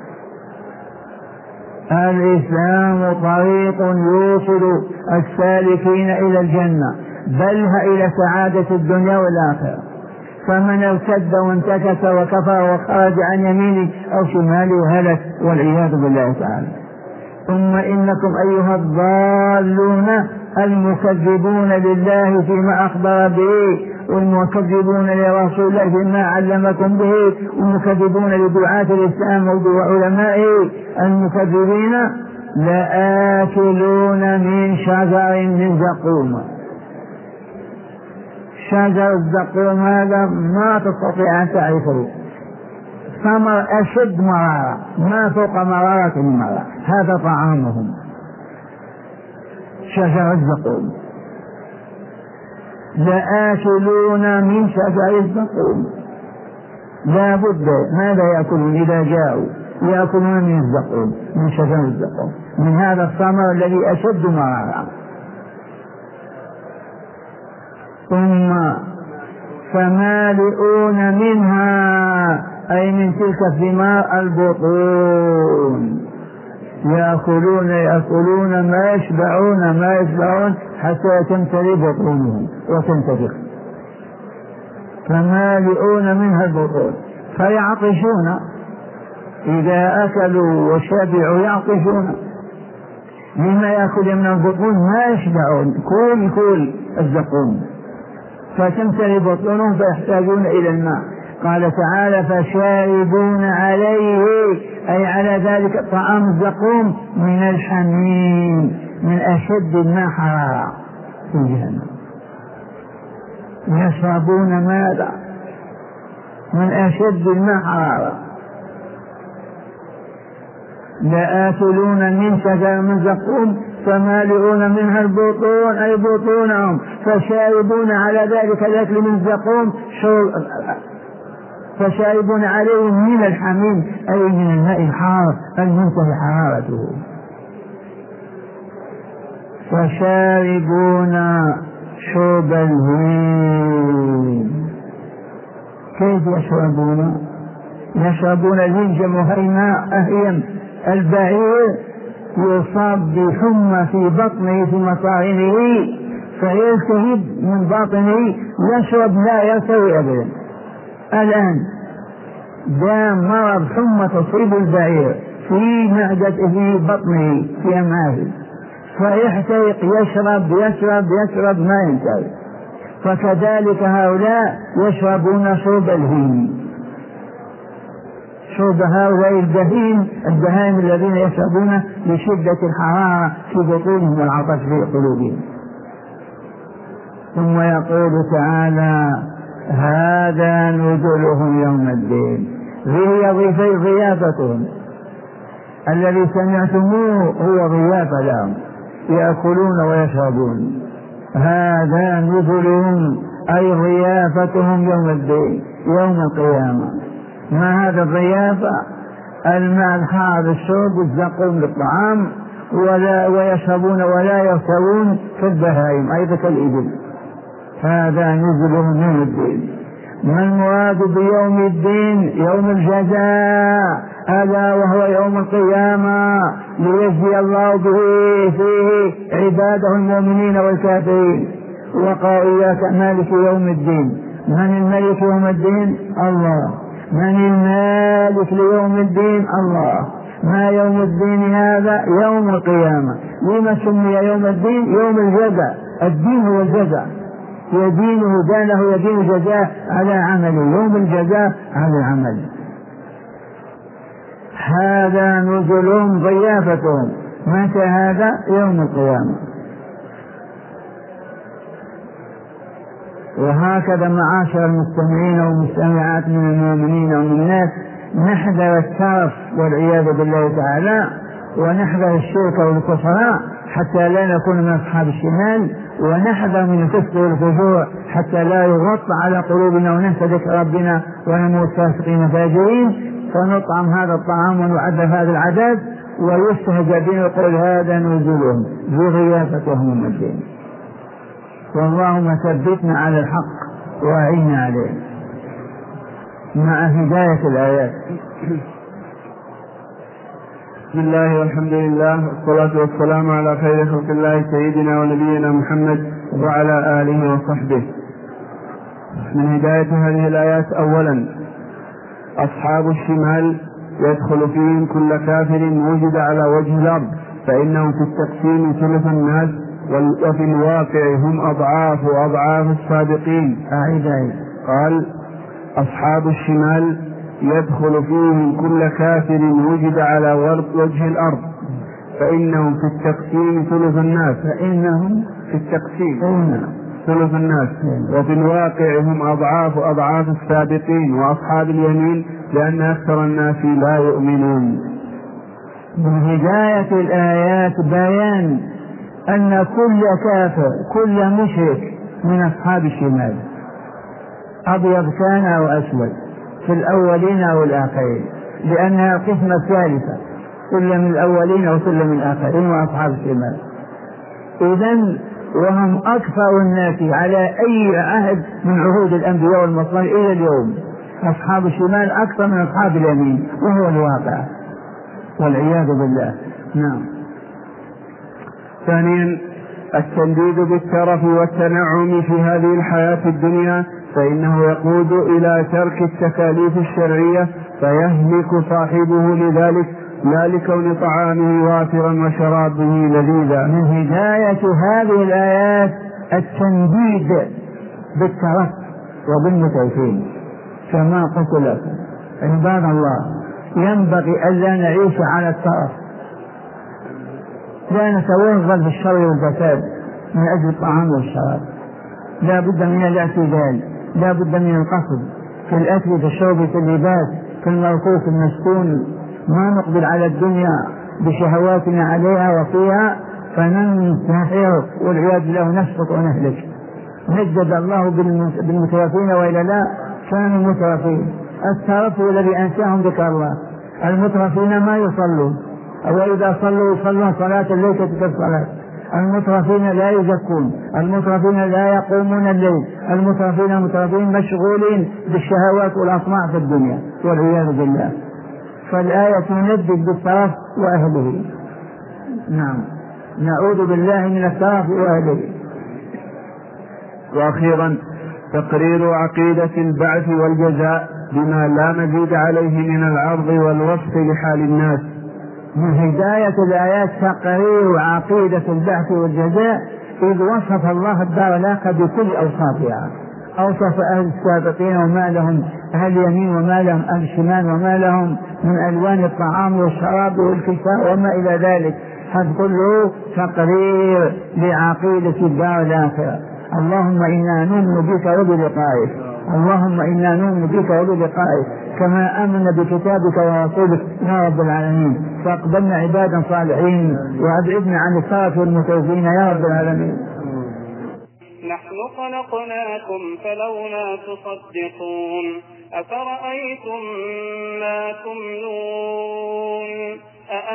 الإسلام طريق يوصل السالكين إلى الجنة بل إلى سعادة الدنيا والآخرة، فمن ارتد وانتكس وكفر وخرج عن يمينه أو شماله هلك والعياذ بالله تعالى. ثم إنكم أيها الضالون المكذبون لله فيما أخبر به، والمكذبون لرسول الله فيما علمكم به، والمكذبون لدعاة الإسلام وعلمائه المكذبين لآكلون من شجر من زقوم. شجر الزقوم هذا ما تستطيع أن تعرفه، ثمر أشد مرارة ما فوق مرارة المرارة، هذا طعامهم شجر الزقوم. لآكلون من شجر الزقوم، لا بد ماذا يأكلون إذا جاءوا؟ يأكلون من الزقوم، من شجر الزقوم، من هذا الثمر الذي أشد مرارة. ثم فمالئون منها أي من تلك الثمار البطون، يأكلون ما يشبعون حتى تمتلئ بطونهم وتنتفخ. فمالئون منها البطون فيعطشون، إذا أكلوا وشبعوا يعطشون. مما يأكل من البطون ما يشبعون، كل الزقوم، فتمتلئ بطونهم فيحتاجون إلى الماء. قال تعالى فشاربون عليه أي على ذلك طعام الزقوم من الحميم، من أشد الماء حرارة في جهنم. يشربون ماذا؟ من أشد الماء حرارة. لآكلون من شجر من زقوم فمالئون منها البطون أي بطونهم، فشاربون على ذلك الأكل من زقوم فشاربون عليه من الحميم أي من الماء الحار المنتهي حرارته. فشاربون شرب الهيم. كيف يشربون؟ يشربون الهيم جمع هيماء أهيم. البعير يصاب بحمى في بطنه في مصارنه فيلتهب من باطنه، يشرب لا يرتوي أبدا. الآن دام مرض حمى تصيب البعير في معدته في بطنه في أمعائه فيحترق، يشرب ما ينتهي. فكذلك هؤلاء يشربون شرب الهيم، شرب هؤلاء البهائم الذين يشربون لشدة الحرارة في بطونهم والعطش في قلوبهم. ثم يقول تعالى هذا نزلهم يوم الدين. هي ضيافتهم الذي سمعتموه هو ضيافة لهم، يأكلون ويشربون. هذا نزلهم أي ضيافتهم يوم الدين يوم القيامة. ما هذا الضيافة؟ الماء الحار للشرب، الزقوم للطعام، ويشربون ولا يرتوون كالبهائم أيضا كالإبل. هذا نزلهم يوم الدين. ما المراد بيوم الدين؟ يوم الجزاء، ألا وهو يوم القيامة، ليجزي الله به فيه عباده المؤمنين والكافرين. وقال إياك مالك يوم الدين. من الملك يوم الدين؟ الله. من المالك ليوم الدين؟ الله. ما يوم الدين هذا؟ يوم القيامة. لما سمي يوم الدين؟ يوم الجزاء. الدين هو الجزاء، يدينه دانه يدين الجزاء على عمله، يوم الجزاء على العمل. هذا نزلهم ضيافتهم. متى هذا؟ يوم القيامة. وهكذا معاشر المستمعين والمستمعات من المؤمنين والمؤمنات نحذر الترف والعياذ بالله تعالى، ونحذر الشرك والكفر حتى لا نكون من أصحاب الشمال، ونحذر من الكفر والفجور حتى لا يغطى على قلوبنا وننسى ذكر ربنا ونموت فاسقين فاجرين، فنطعم هذا الطعام ونعذب هذا العذاب ويستهزأ بنا ويقول هذا نزلهم ضيافتهم الدين. واللهم ثبتنا على الحق وأعنا عليه مع هداية الآيات. بسم الله والحمد لله والصلاة والسلام على خير خلق الله سيدنا ونبينا محمد وعلى آله وصحبه. من هداية هذه الآيات: أولا، أصحاب الشمال يدخل فيهم كل كافر وجد على وجه الأرض، فإنهم في التقسيم ثلث الناس، وفي الواقع هم أضعاف السابقين. قال: أصحاب الشمال يدخل فيهم كل كافر وجد على وجه الأرض، فإنهم في التقسيم ثلث الناس. فإنهم في التقسيم ثلث الناس، وفي الواقع هم أضعاف السابقين وأصحاب اليمين، لأن أكثر الناس لا يؤمنون. من هداية الآيات بيان أن كل كافر كل مشرك من أصحاب الشمال، أبيض كان أو أسود، في الأولين أو الآخرين، لأنها قسمة ثالثة، كل من الأولين وكل من الآخرين وأصحاب الشمال. إذن وهم أكثر الناس على أي عهد من عهود الأنبياء والمرسلين إلى اليوم. أصحاب الشمال أكثر من أصحاب اليمين، وهو الواقع والعياذ بالله. نعم. ثانيا، التنديد بالترف والتنعم في هذه الحياة الدنيا، فإنه يقود إلى ترك التكاليف الشرعية، فيهلك صاحبه لذلك، لا لكون طعامه وافرا وشرابه لذيذا. من هداية هذه الآيات التنديد بالترف وبالمتعفين، كما قلت لكم عباد الله، ينبغي ألا نعيش على الترف، لا نتوغل في الشر والفساد من أجل الطعام والشراب، لا بد من الاعتدال، لا بد من القصد في الأكل في الشرب في اللباس في المركوب في المسكون. ما نقبل على الدنيا بشهواتنا عليها وفيها فننتحر والعياذ بالله نسقط ونهلك. نجد الله بالمترفين وإلا لا كانوا مترفين. الترف الذي أنساهم ذكر الله. المترفين ما يصلون، وإذا صلوا يصلون صلاة ليست كالصلاة. المترفين لا يزكون، المترفين لا يقومون الليل، المترفين مشغولين بالشهوات والأطماع في الدنيا والعياذ بالله. فالآية تندد بالترف وأهله. نعم، نعوذ بالله من الترف وأهله. وأخيرا، تقرير عقيدة البعث والجزاء بما لا مزيد عليه من العرض والوصف لحال الناس. من هداية الآيات تقرير عقيدة البعث والجزاء، إذ وصف الله الدار الآخرة بكل أوصافها. أوصف أهل السابقين وما لهم، أهل اليمين وما لهم، أهل الشمال وما لهم من ألوان الطعام والشراب والكساء وما إلى ذلك. هذا كله تقرير لعقيدة الدار الآخرة. اللهم إنا نؤمن بك وبلقائك، اللهم إنا نؤمن بك وبلقائك كما آمن بكتابك ورسولك يا رب العالمين. فاقبلنا عبادا صالحين وأبعدنا عن السرف والمتوفين يا رب العالمين. نحن خلقناكم فلولا تصدقون. أفرأيتم ما تمنون؟ أأنتم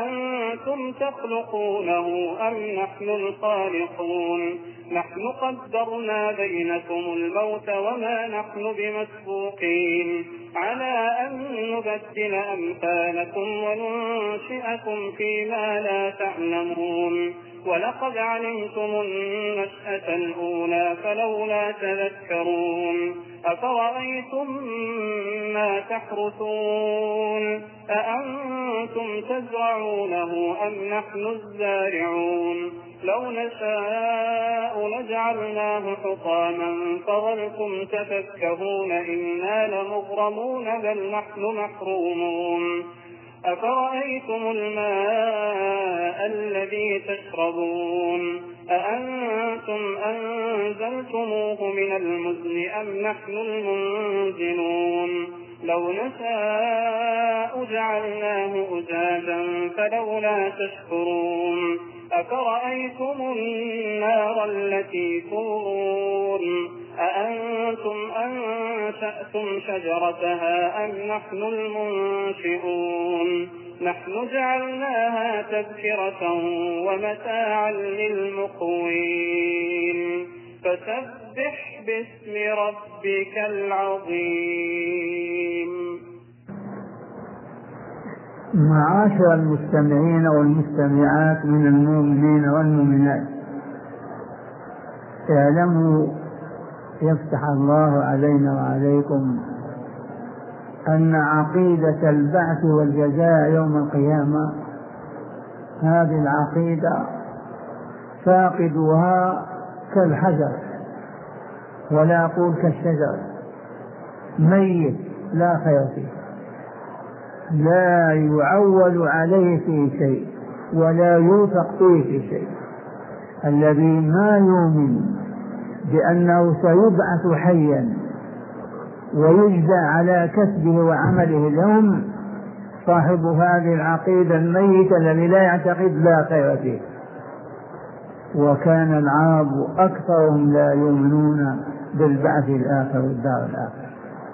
أأنتم تخلقونه أم نحن الخالقون نحن قدرنا بينكم الموت وما نحن بمسبوقين على أن نبدل أمثالكم وننشئكم فيما لا تعلمون ولقد علمتم النشأة الأولى فلولا تذكرون أفرأيتم ما تحرثون أأنتم تزرعونه أم نحن الزارعون لو نشاء لجعلناه حطاما فظلتم تفكهون إنا لمغرمون بل نحن محرومون أفرأيتم الماء الذي تشربون أأنتم أنزلتموه من المزن أم نحن المنزلون لو نشاء جعلناه أجاجا فلولا تشكرون أفرأيتم النار التي تورون أأنتم أنشأتم شجرتها أم نحن المنشئون نحن جعلناها تذكرة ومتاعا للمقوين فسبح باسم ربك العظيم. معاشر المستمعين والمستمعات من المؤمنين والمؤمنات، اعلموا يفتح الله علينا وعليكم أن عقيدة البعث والجزاء يوم القيامة هذه العقيدة فاقدها كالحجر ولا أقول كالشجر، ميت لا خير فيه، لا يعول عليه في شيء ولا يوثق فيه في شيء. الذي ما يؤمن بأنه سيبعث حيا ويجزى على كسبه وعمله اليوم صاحب هذه العقيدة الميتة الذي لا يعتقد لا خير فيه. وكان العرب أكثرهم لا يؤمنون بالبعث الآخر والدار الآخر.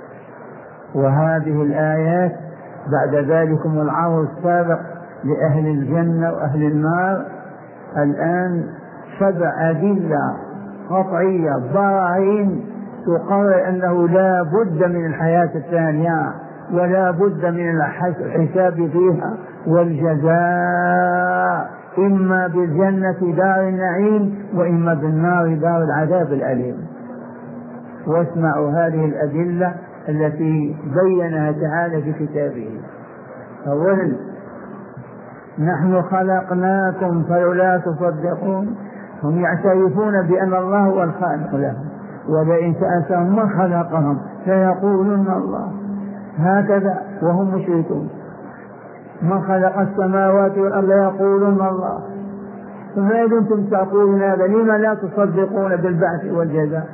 وهذه الآيات بعد ذلكم العرض السابق لأهل الجنة وأهل النار، الآن 7 أدلة قطعية براهين تقرر أنه لا بد من الحياة الثانية ولا بد من الحساب فيها والجزاء، إما بالجنة دار النعيم وإما بالنار دار العذاب الأليم. واسمعوا هذه الأدلة التي بينها تعالى في كتابه. أولا: نحن خلقناكم فلولا تصدقون. هم يعترفون بأن الله هو الخالق لهم، ولئن سألتهم من خلقهم سيقولون الله، هكذا وهم مشركون. من خلق السماوات والأرض يقولون الله، فما كنتم تقولون هذا لما لا تصدقون بالبعث والجزاء؟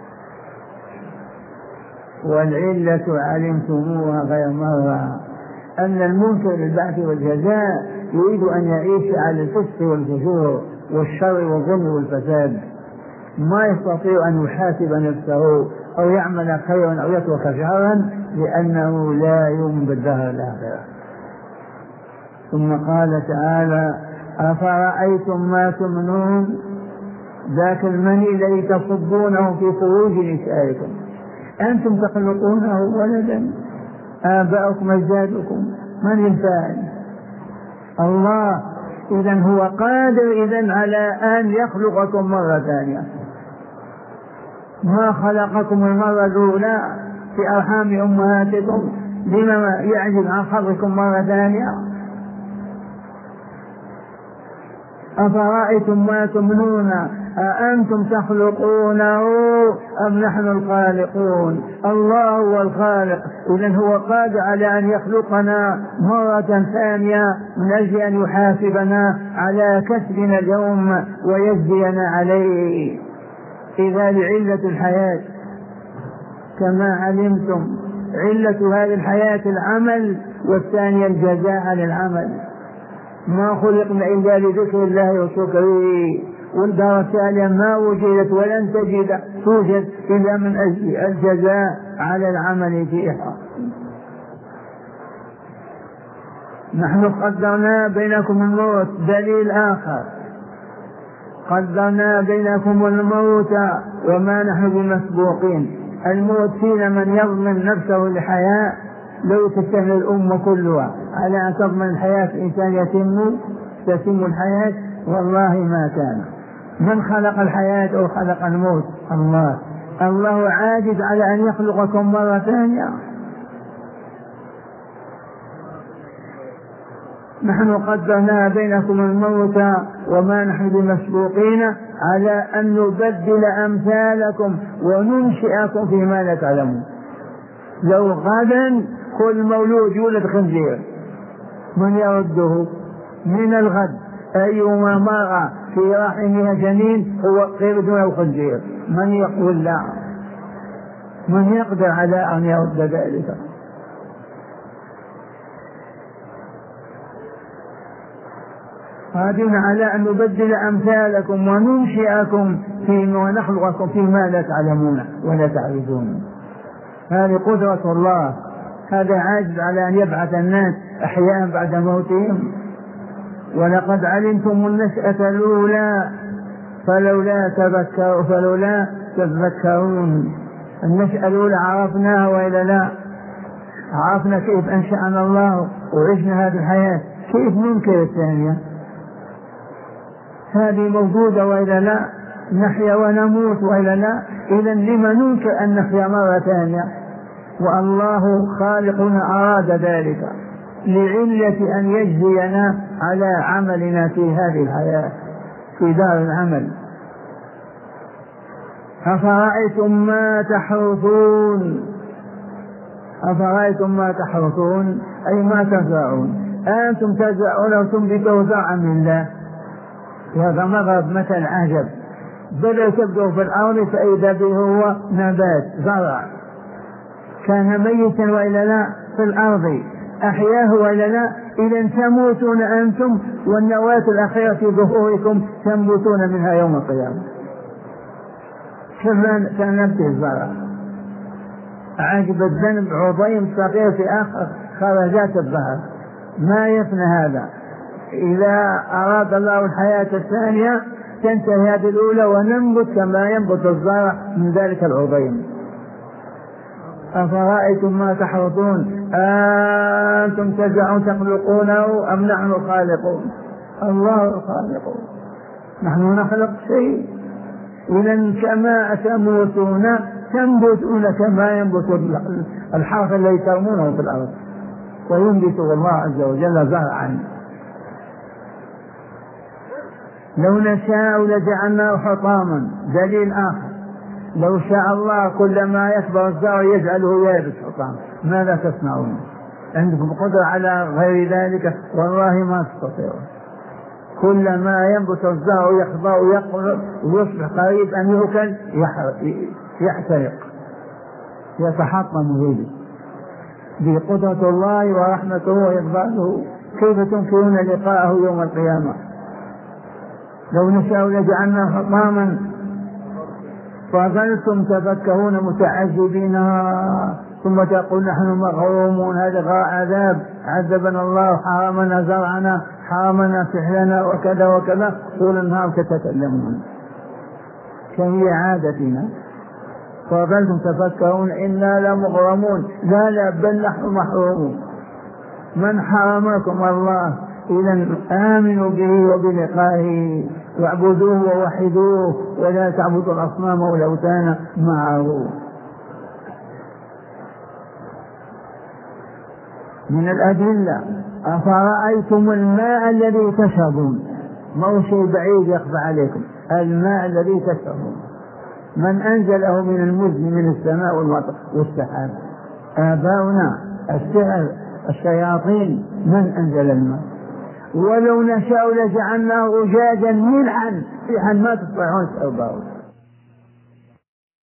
والعلة علمتموها غير مرة، أن المنكر بالبعث والجزاء يريد أن يعيش على الفسق والفجور والشر والظلم والفساد، ما يستطيع أن يحاسب نفسه أو يعمل خيرا أو يترك شرا لأنه لا يؤمن بالدار الآخرة. ثم قال تعالى: أفرأيتم ما تمنون، ذاك المني الذي تصبونه في فروج نسائكم، أنتم تخلقونه ولدا آباؤكم أجدادكم، من الفاعل؟ الله. إذن هو قادر إذن على أن يخلقكم مرة ثانية. ما خلقكم المرة الأولى في أرحام أمهاتكم، لما يعجز عن خلقكم مرة ثانية؟ أفرأيتم ما تمنون أأنتم تخلقونه أم نحن الخالقون؟ الله هو الخالق، إذن هو قادر على أن يخلقنا مرة ثانية من أجل أن يحاسبنا على كسبنا اليوم ويجزينا عليه. إذا لعلة الحياة كما علمتم، علة هذه الحياة العمل، والثانية الجزاء على العمل. ما خلقنا إلا لذكر الله وشكره، والدار الثانية ما وجدت ولن توجد إلا من أجل الجزاء على العمل فيها. نحن قدرنا بينكم الموت. دليل آخر، قدرنا بينكم الموت وما نحن بمسبوقين. الموت فينا من يضمن نفسه للحياة. لو تستمر الأمة كلها على أن تضمن الحياة الإنسان تتم الحياة، والله ما كان. من خلق الحياة أو خلق الموت؟ الله. الله عاجز على أن يخلقكم مرة ثانية. نحن قدرنا بينكم الموت وما نحن بمسبوقين على أن نبدل أمثالكم وننشئكم فيما لا تعلمون. لو غدا كل مولود يولد خنزير، من يرده؟ من الغد أيما مرأة في رحمها جنين هو قرد أو خنزير، من يقول لا؟ من يقدر على أن يرد ذلك؟ قادرين على أن نبدل أمثالكم وننشئكم ونخلقكم فيما لا تعلمون ولا تعرفون. هذه قدرة الله. هذا عاجز على أن يبعث الناس أحياء بعد موتهم. ولقد علمتم النشأة الأولى فلولا تذكرون. النشأة الأولى عرفناها وإلا لا؟ عرفنا كيف أنشأنا الله وعشنا هذه الحياة، كيف ننكر الثانية؟ هذه موجودة وإلا لا؟ نحيا ونموت وإلا لا؟ إذن لما ننكر أن نحيا مرة ثانية؟ والله خالقنا أراد ذلك لعلة أن يجزينا على عملنا في هذه الحياة في دار العمل. أفرأيتم ما تحرثون؟ أفرأيتم ما تحرثون أي ما تزرعون. أنتم تزرعون وتنبتوا زرعا من الله. وهذا مغرب مثل عجب. بدأ تبدو في الأرض فإذا به هو نبات زرع كان ميتا وإلا لا في الأرض أحياه وإلا لا. إذا تموتون أنتم والنواة الأخيرة في ظهوركم تنبتون منها يوم القيامة كان نبته الزرع. عجب الذنب عظيم صغير في آخر خرجات الظهر ما يفنى هذا. إذا أراد الله الحياة الثانية تنتهي هذه الأولى وننبت كما ينبت الزرع من ذلك العظيم. أفرأيتم ما تحرثون أنتم تزرعون تخلقونه أم نحن الخالقون؟ الله الخالق، نحن نخلق شيء. إذن كما تموتون تنبتون كما ينبت الحرث الذي ترمونه في الأرض وينبت الله عز وجل زرعا. لو نشاء لجعلناه حطاما. دليل آخر، لو شاء الله كلما يكبر الزرع يجعله يابس حطاما. ماذا تصنعون؟ عندكم قدرة على غير ذلك؟ والله ما تستطيعون. كلما ينبت الزرع يخضع ويقرب ويصبح قريب أن يؤكل يحترق يتحطم به. بقدرة الله ورحمته وإقباله كيف تنكرون لقاءه يوم القيامة؟ لو نشاء لجعلنا حطاما فظلتم تفكهون متعذبين ثم تقول نحن مغرومون. هذا عذاب عذبنا الله حرمنا زرعنا حرمنا فعلنا وكذا وكذا طول النهار تتكلمون كهي عادتنا. فظلتم تفكهون إنا لمغرمون. لا بل نحن محرومون. من حرمكم الله؟ إذن آمنوا به وبلقائه واعبدوه ووحدوه ولا تعبدوا الأصنام والأوثان معه. من الأدلة أفرأيتم الماء الذي تشربون؟ ما هو شيء بعيد يخفى عليكم. الماء الذي تشربون من أنزله من المزن من السماء والمطر والسحاب؟ آباؤنا السحر الشياطين. من أنزل الماء؟ ولو نشاء لجعلناه أجاجا ملحا ما تستطيعون تشربونه.